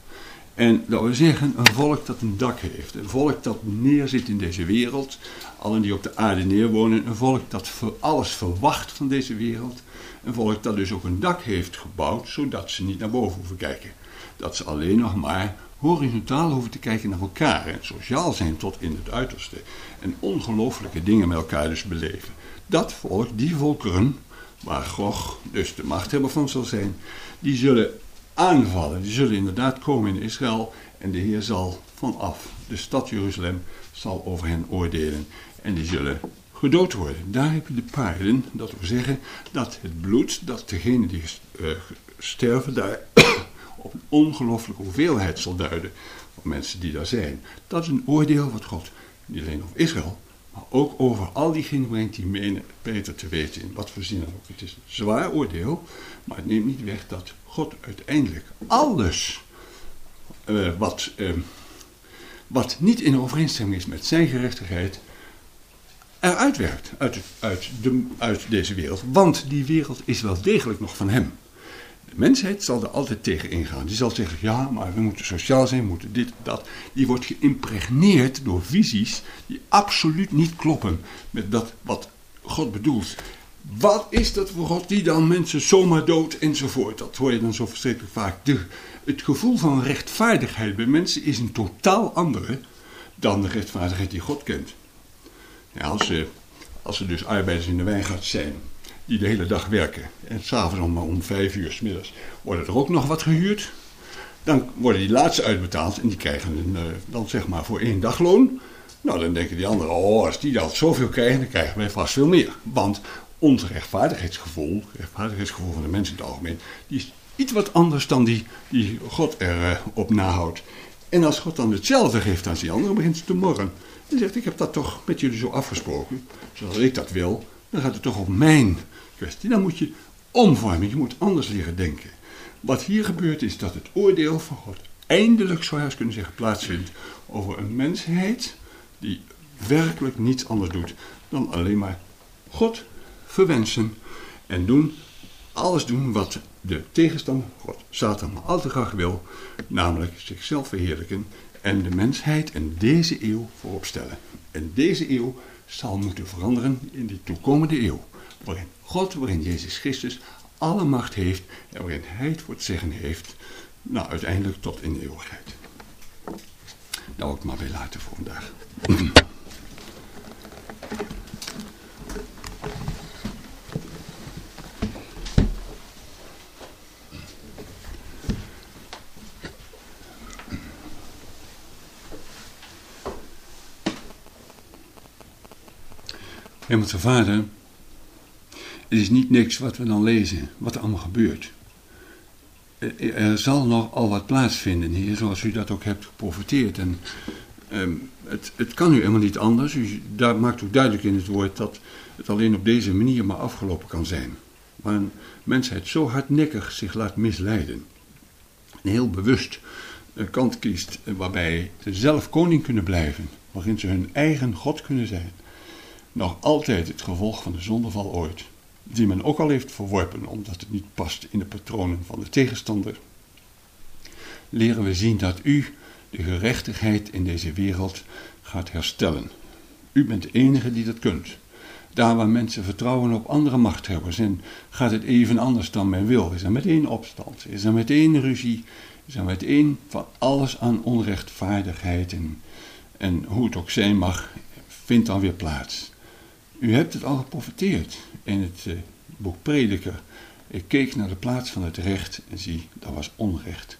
En dat wil zeggen een volk dat een dak heeft. Een volk dat neerzit in deze wereld. Allen die op de aarde neerwonen. Een volk dat alles verwacht van deze wereld. Een volk dat dus ook een dak heeft gebouwd, zodat ze niet naar boven hoeven kijken. Dat ze alleen nog maar horizontaal hoeven te kijken naar elkaar. En sociaal zijn tot in het uiterste. En ongelooflijke dingen met elkaar dus beleven. Dat volk, die volkeren, waar Gog dus de machthebber van zal zijn, die zullen aanvallen. Die zullen inderdaad komen in Israël. En de Heer zal vanaf de stad Jeruzalem zal over hen oordelen. En die zullen gedood worden. Daar heb je de paarden. Dat wil zeggen dat het bloed, dat degenen die uh, sterven daar op een ongelooflijke hoeveelheid zal duiden van mensen die daar zijn. Dat is een oordeel wat God niet alleen over Israël, maar ook over al diegenen brengt die menen beter te weten in wat voor zin dan ook. Het is een zwaar oordeel, maar het neemt niet weg dat God uiteindelijk alles uh, wat, uh, wat niet in overeenstemming is met zijn gerechtigheid eruit werkt uit, uit, de, uit deze wereld. Want die wereld is wel degelijk nog van hem. De mensheid zal er altijd tegen ingaan. Die zal zeggen, ja, maar we moeten sociaal zijn, we moeten dit, dat. Die wordt geïmpregneerd door visies die absoluut niet kloppen met dat wat God bedoelt. Wat is dat voor God die dan mensen zomaar dood enzovoort? Dat hoor je dan zo verschrikkelijk vaak. De, het gevoel van rechtvaardigheid bij mensen is een totaal andere dan de rechtvaardigheid die God kent. Ja, als, ze, als ze dus arbeiders in de wijngaard zijn, die de hele dag werken, en s'avonds om, om vijf uur 's middags worden er ook nog wat gehuurd, dan worden die laatste uitbetaald en die krijgen een, uh, dan zeg maar voor één dagloon. Nou, dan denken die anderen, oh, als die dat zoveel krijgen, dan krijgen wij vast veel meer. Want ons rechtvaardigheidsgevoel, rechtvaardigheidsgevoel van de mensen in het algemeen, die is iets wat anders dan die, die God erop uh, nahoudt. En als God dan hetzelfde geeft aan die anderen, begint ze te morren. En zegt, ik heb dat toch met jullie zo afgesproken, zoals ik dat wil, dan gaat het toch om mijn kwestie. Dan moet je omvormen, je moet anders leren denken. Wat hier gebeurt is dat het oordeel van God eindelijk, zou je eens kunnen zeggen, plaatsvindt over een mensheid die werkelijk niets anders doet dan alleen maar God verwensen en doen, alles doen wat de tegenstander, God, Satan, maar al te graag wil, namelijk zichzelf verheerlijken en de mensheid en deze eeuw voorop stellen. En deze eeuw zal moeten veranderen in die toekomende eeuw, waarin God, waarin Jezus Christus alle macht heeft en waarin hij het voor het zeggen heeft, nou uiteindelijk tot in de eeuwigheid. Daar wil ik maar bij laten voor vandaag. Hemelse Vader, het is niet niks wat we dan lezen, wat er allemaal gebeurt. Er zal nog al wat plaatsvinden, Heer, zoals u dat ook hebt geprofeteerd. En um, het, het kan nu helemaal niet anders. U daar maakt ook duidelijk in het woord dat het alleen op deze manier maar afgelopen kan zijn. Maar een mensheid zo hardnekkig zich laat misleiden. En heel bewust een kant kiest waarbij ze zelf koning kunnen blijven. Waarin ze hun eigen God kunnen zijn. Nog altijd het gevolg van de zondeval ooit. Die men ook al heeft verworpen, omdat het niet past in de patronen van de tegenstander. Leren we zien dat u de gerechtigheid in deze wereld gaat herstellen. U bent de enige die dat kunt. Daar waar mensen vertrouwen op andere machthebbers en gaat het even anders dan men wil. Is er meteen opstand, is er meteen ruzie, is er meteen van alles aan onrechtvaardigheid en, en hoe het ook zijn mag, vindt dan weer plaats. U hebt het al geprofeteerd in het uh, boek Prediker. Ik keek naar de plaats van het recht en zie, dat was onrecht.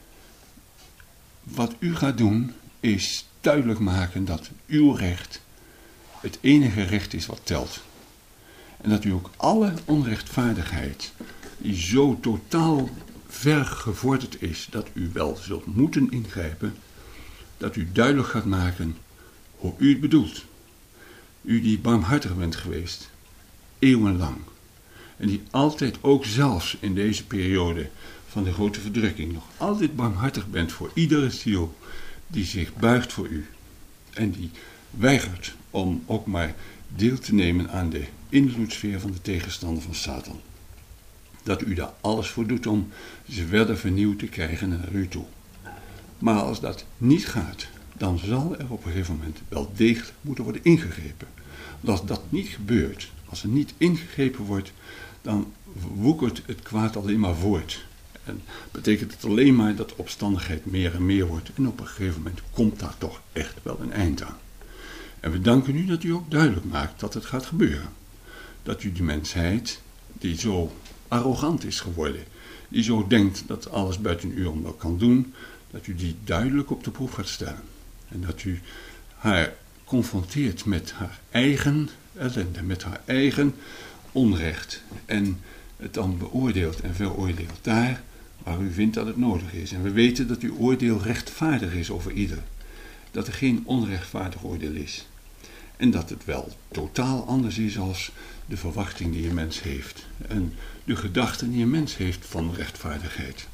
Wat u gaat doen is duidelijk maken dat uw recht het enige recht is wat telt. En dat u ook alle onrechtvaardigheid, die zo totaal ver gevorderd is, dat u wel zult moeten ingrijpen, dat u duidelijk gaat maken hoe u het bedoelt. U die barmhartig bent geweest, eeuwenlang. En die altijd ook zelfs in deze periode van de grote verdrukking nog altijd barmhartig bent voor iedere ziel die zich buigt voor u. En die weigert om ook maar deel te nemen aan de invloedssfeer van de tegenstander van Satan. Dat u daar alles voor doet om ze verder vernieuwd te krijgen naar u toe. Maar als dat niet gaat, dan zal er op een gegeven moment wel degelijk moeten worden ingegrepen. Want als dat niet gebeurt, als er niet ingegrepen wordt, dan woekert het kwaad alleen maar voort. En betekent het alleen maar dat opstandigheid meer en meer wordt. En op een gegeven moment komt daar toch echt wel een eind aan. En we danken u dat u ook duidelijk maakt dat het gaat gebeuren. Dat u die mensheid, die zo arrogant is geworden, die zo denkt dat alles buiten u om wel kan doen, dat u die duidelijk op de proef gaat stellen. En dat u haar confronteert met haar eigen ellende, met haar eigen onrecht. En het dan beoordeelt en veroordeelt daar waar u vindt dat het nodig is. En we weten dat uw oordeel rechtvaardig is over ieder. Dat er geen onrechtvaardig oordeel is. En dat het wel totaal anders is als de verwachting die een mens heeft. En de gedachten die een mens heeft van rechtvaardigheid.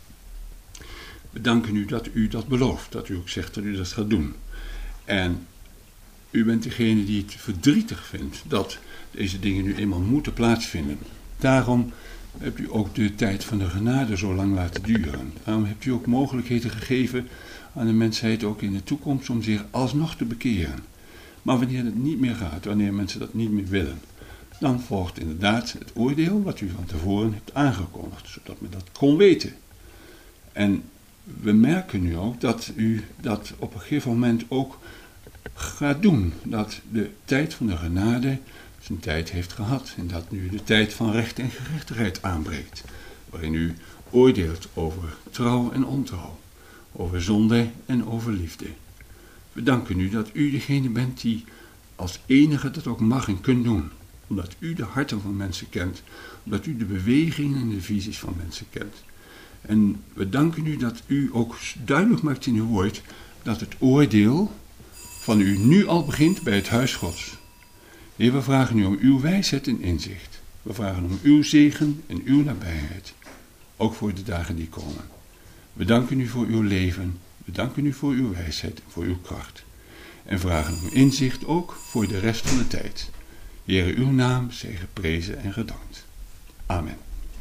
We danken u dat u dat belooft. Dat u ook zegt dat u dat gaat doen. En u bent degene die het verdrietig vindt dat deze dingen nu eenmaal moeten plaatsvinden. Daarom hebt u ook de tijd van de genade zo lang laten duren. Daarom hebt u ook mogelijkheden gegeven aan de mensheid ook in de toekomst om zich alsnog te bekeren. Maar wanneer het niet meer gaat, wanneer mensen dat niet meer willen, dan volgt inderdaad het oordeel wat u van tevoren hebt aangekondigd, zodat men dat kon weten. En we merken nu ook dat u dat op een gegeven moment ook gaat doen. Dat de tijd van de genade zijn tijd heeft gehad. En dat nu de tijd van recht en gerechtigheid aanbreekt. Waarin u oordeelt over trouw en ontrouw. Over zonde en over liefde. We danken u dat u degene bent die als enige dat ook mag en kunt doen. Omdat u de harten van mensen kent. Omdat u de bewegingen en de visies van mensen kent. En we danken u dat u ook duidelijk maakt in uw woord dat het oordeel van u nu al begint bij het huis Gods. Heer, we vragen u om uw wijsheid en inzicht. We vragen om uw zegen en uw nabijheid. Ook voor de dagen die komen. We danken u voor uw leven. We danken u voor uw wijsheid en voor uw kracht. En vragen om inzicht ook voor de rest van de tijd. Heere, uw naam zij geprezen en gedankt. Amen.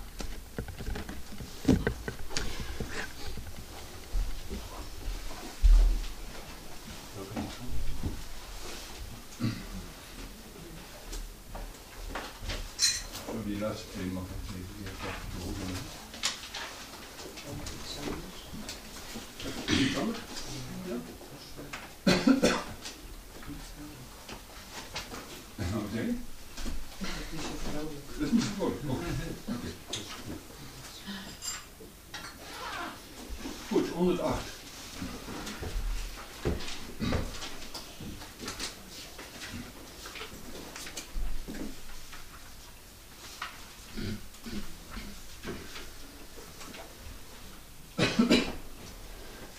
Die laatste twee mag ik even weer beoordelen. Kan het? Ja. En nou meteen? Dat is niet zo vrolijk. Oké, okay. Goed, honderdacht.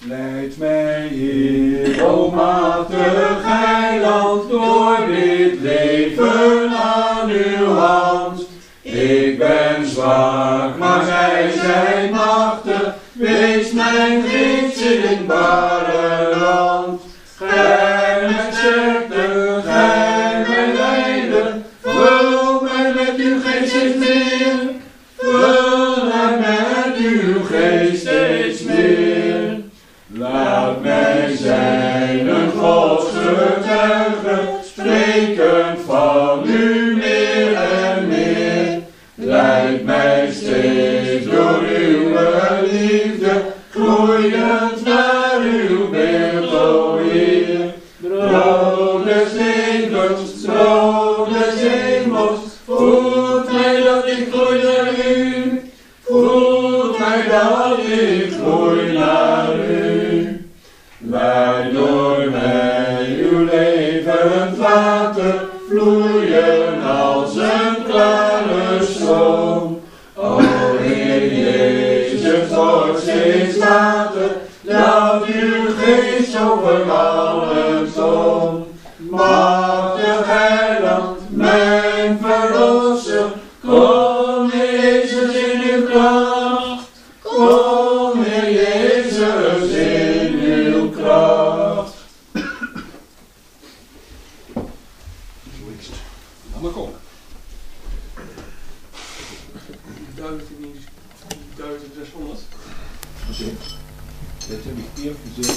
Leid mij, Heer, o machtig heiland, door dit leven aan uw hand. Ik ben zwak, maar gij zijt machtig, wees mijn gids in bare land. Gij mijn sterkte, gij mijn leider, vul mij met uw geest steeds meer, vul mij met uw geest steeds meer. Laat mij zijn een godsgetuige, spreken van u meer en meer. Leid mij steeds door uw liefde, groeiend naar uw beeld, o Heer. Brood des levens, brood des hemels, voed mij dat ik groei naar u, voed mij dat ik groei naar u. Leid door mij uw levend water, vloeien als een klare stroom. O Heer Jezus, word steeds later, laat uw geest over allen toon. Machtig heiland, mijn verlosser, kom Heer Jezus in uw kracht, kom Heer Jezus in uw kracht.
Laat maar komen.
duizend zeshonderd.
Oké, dat heb ik eerder gezegd.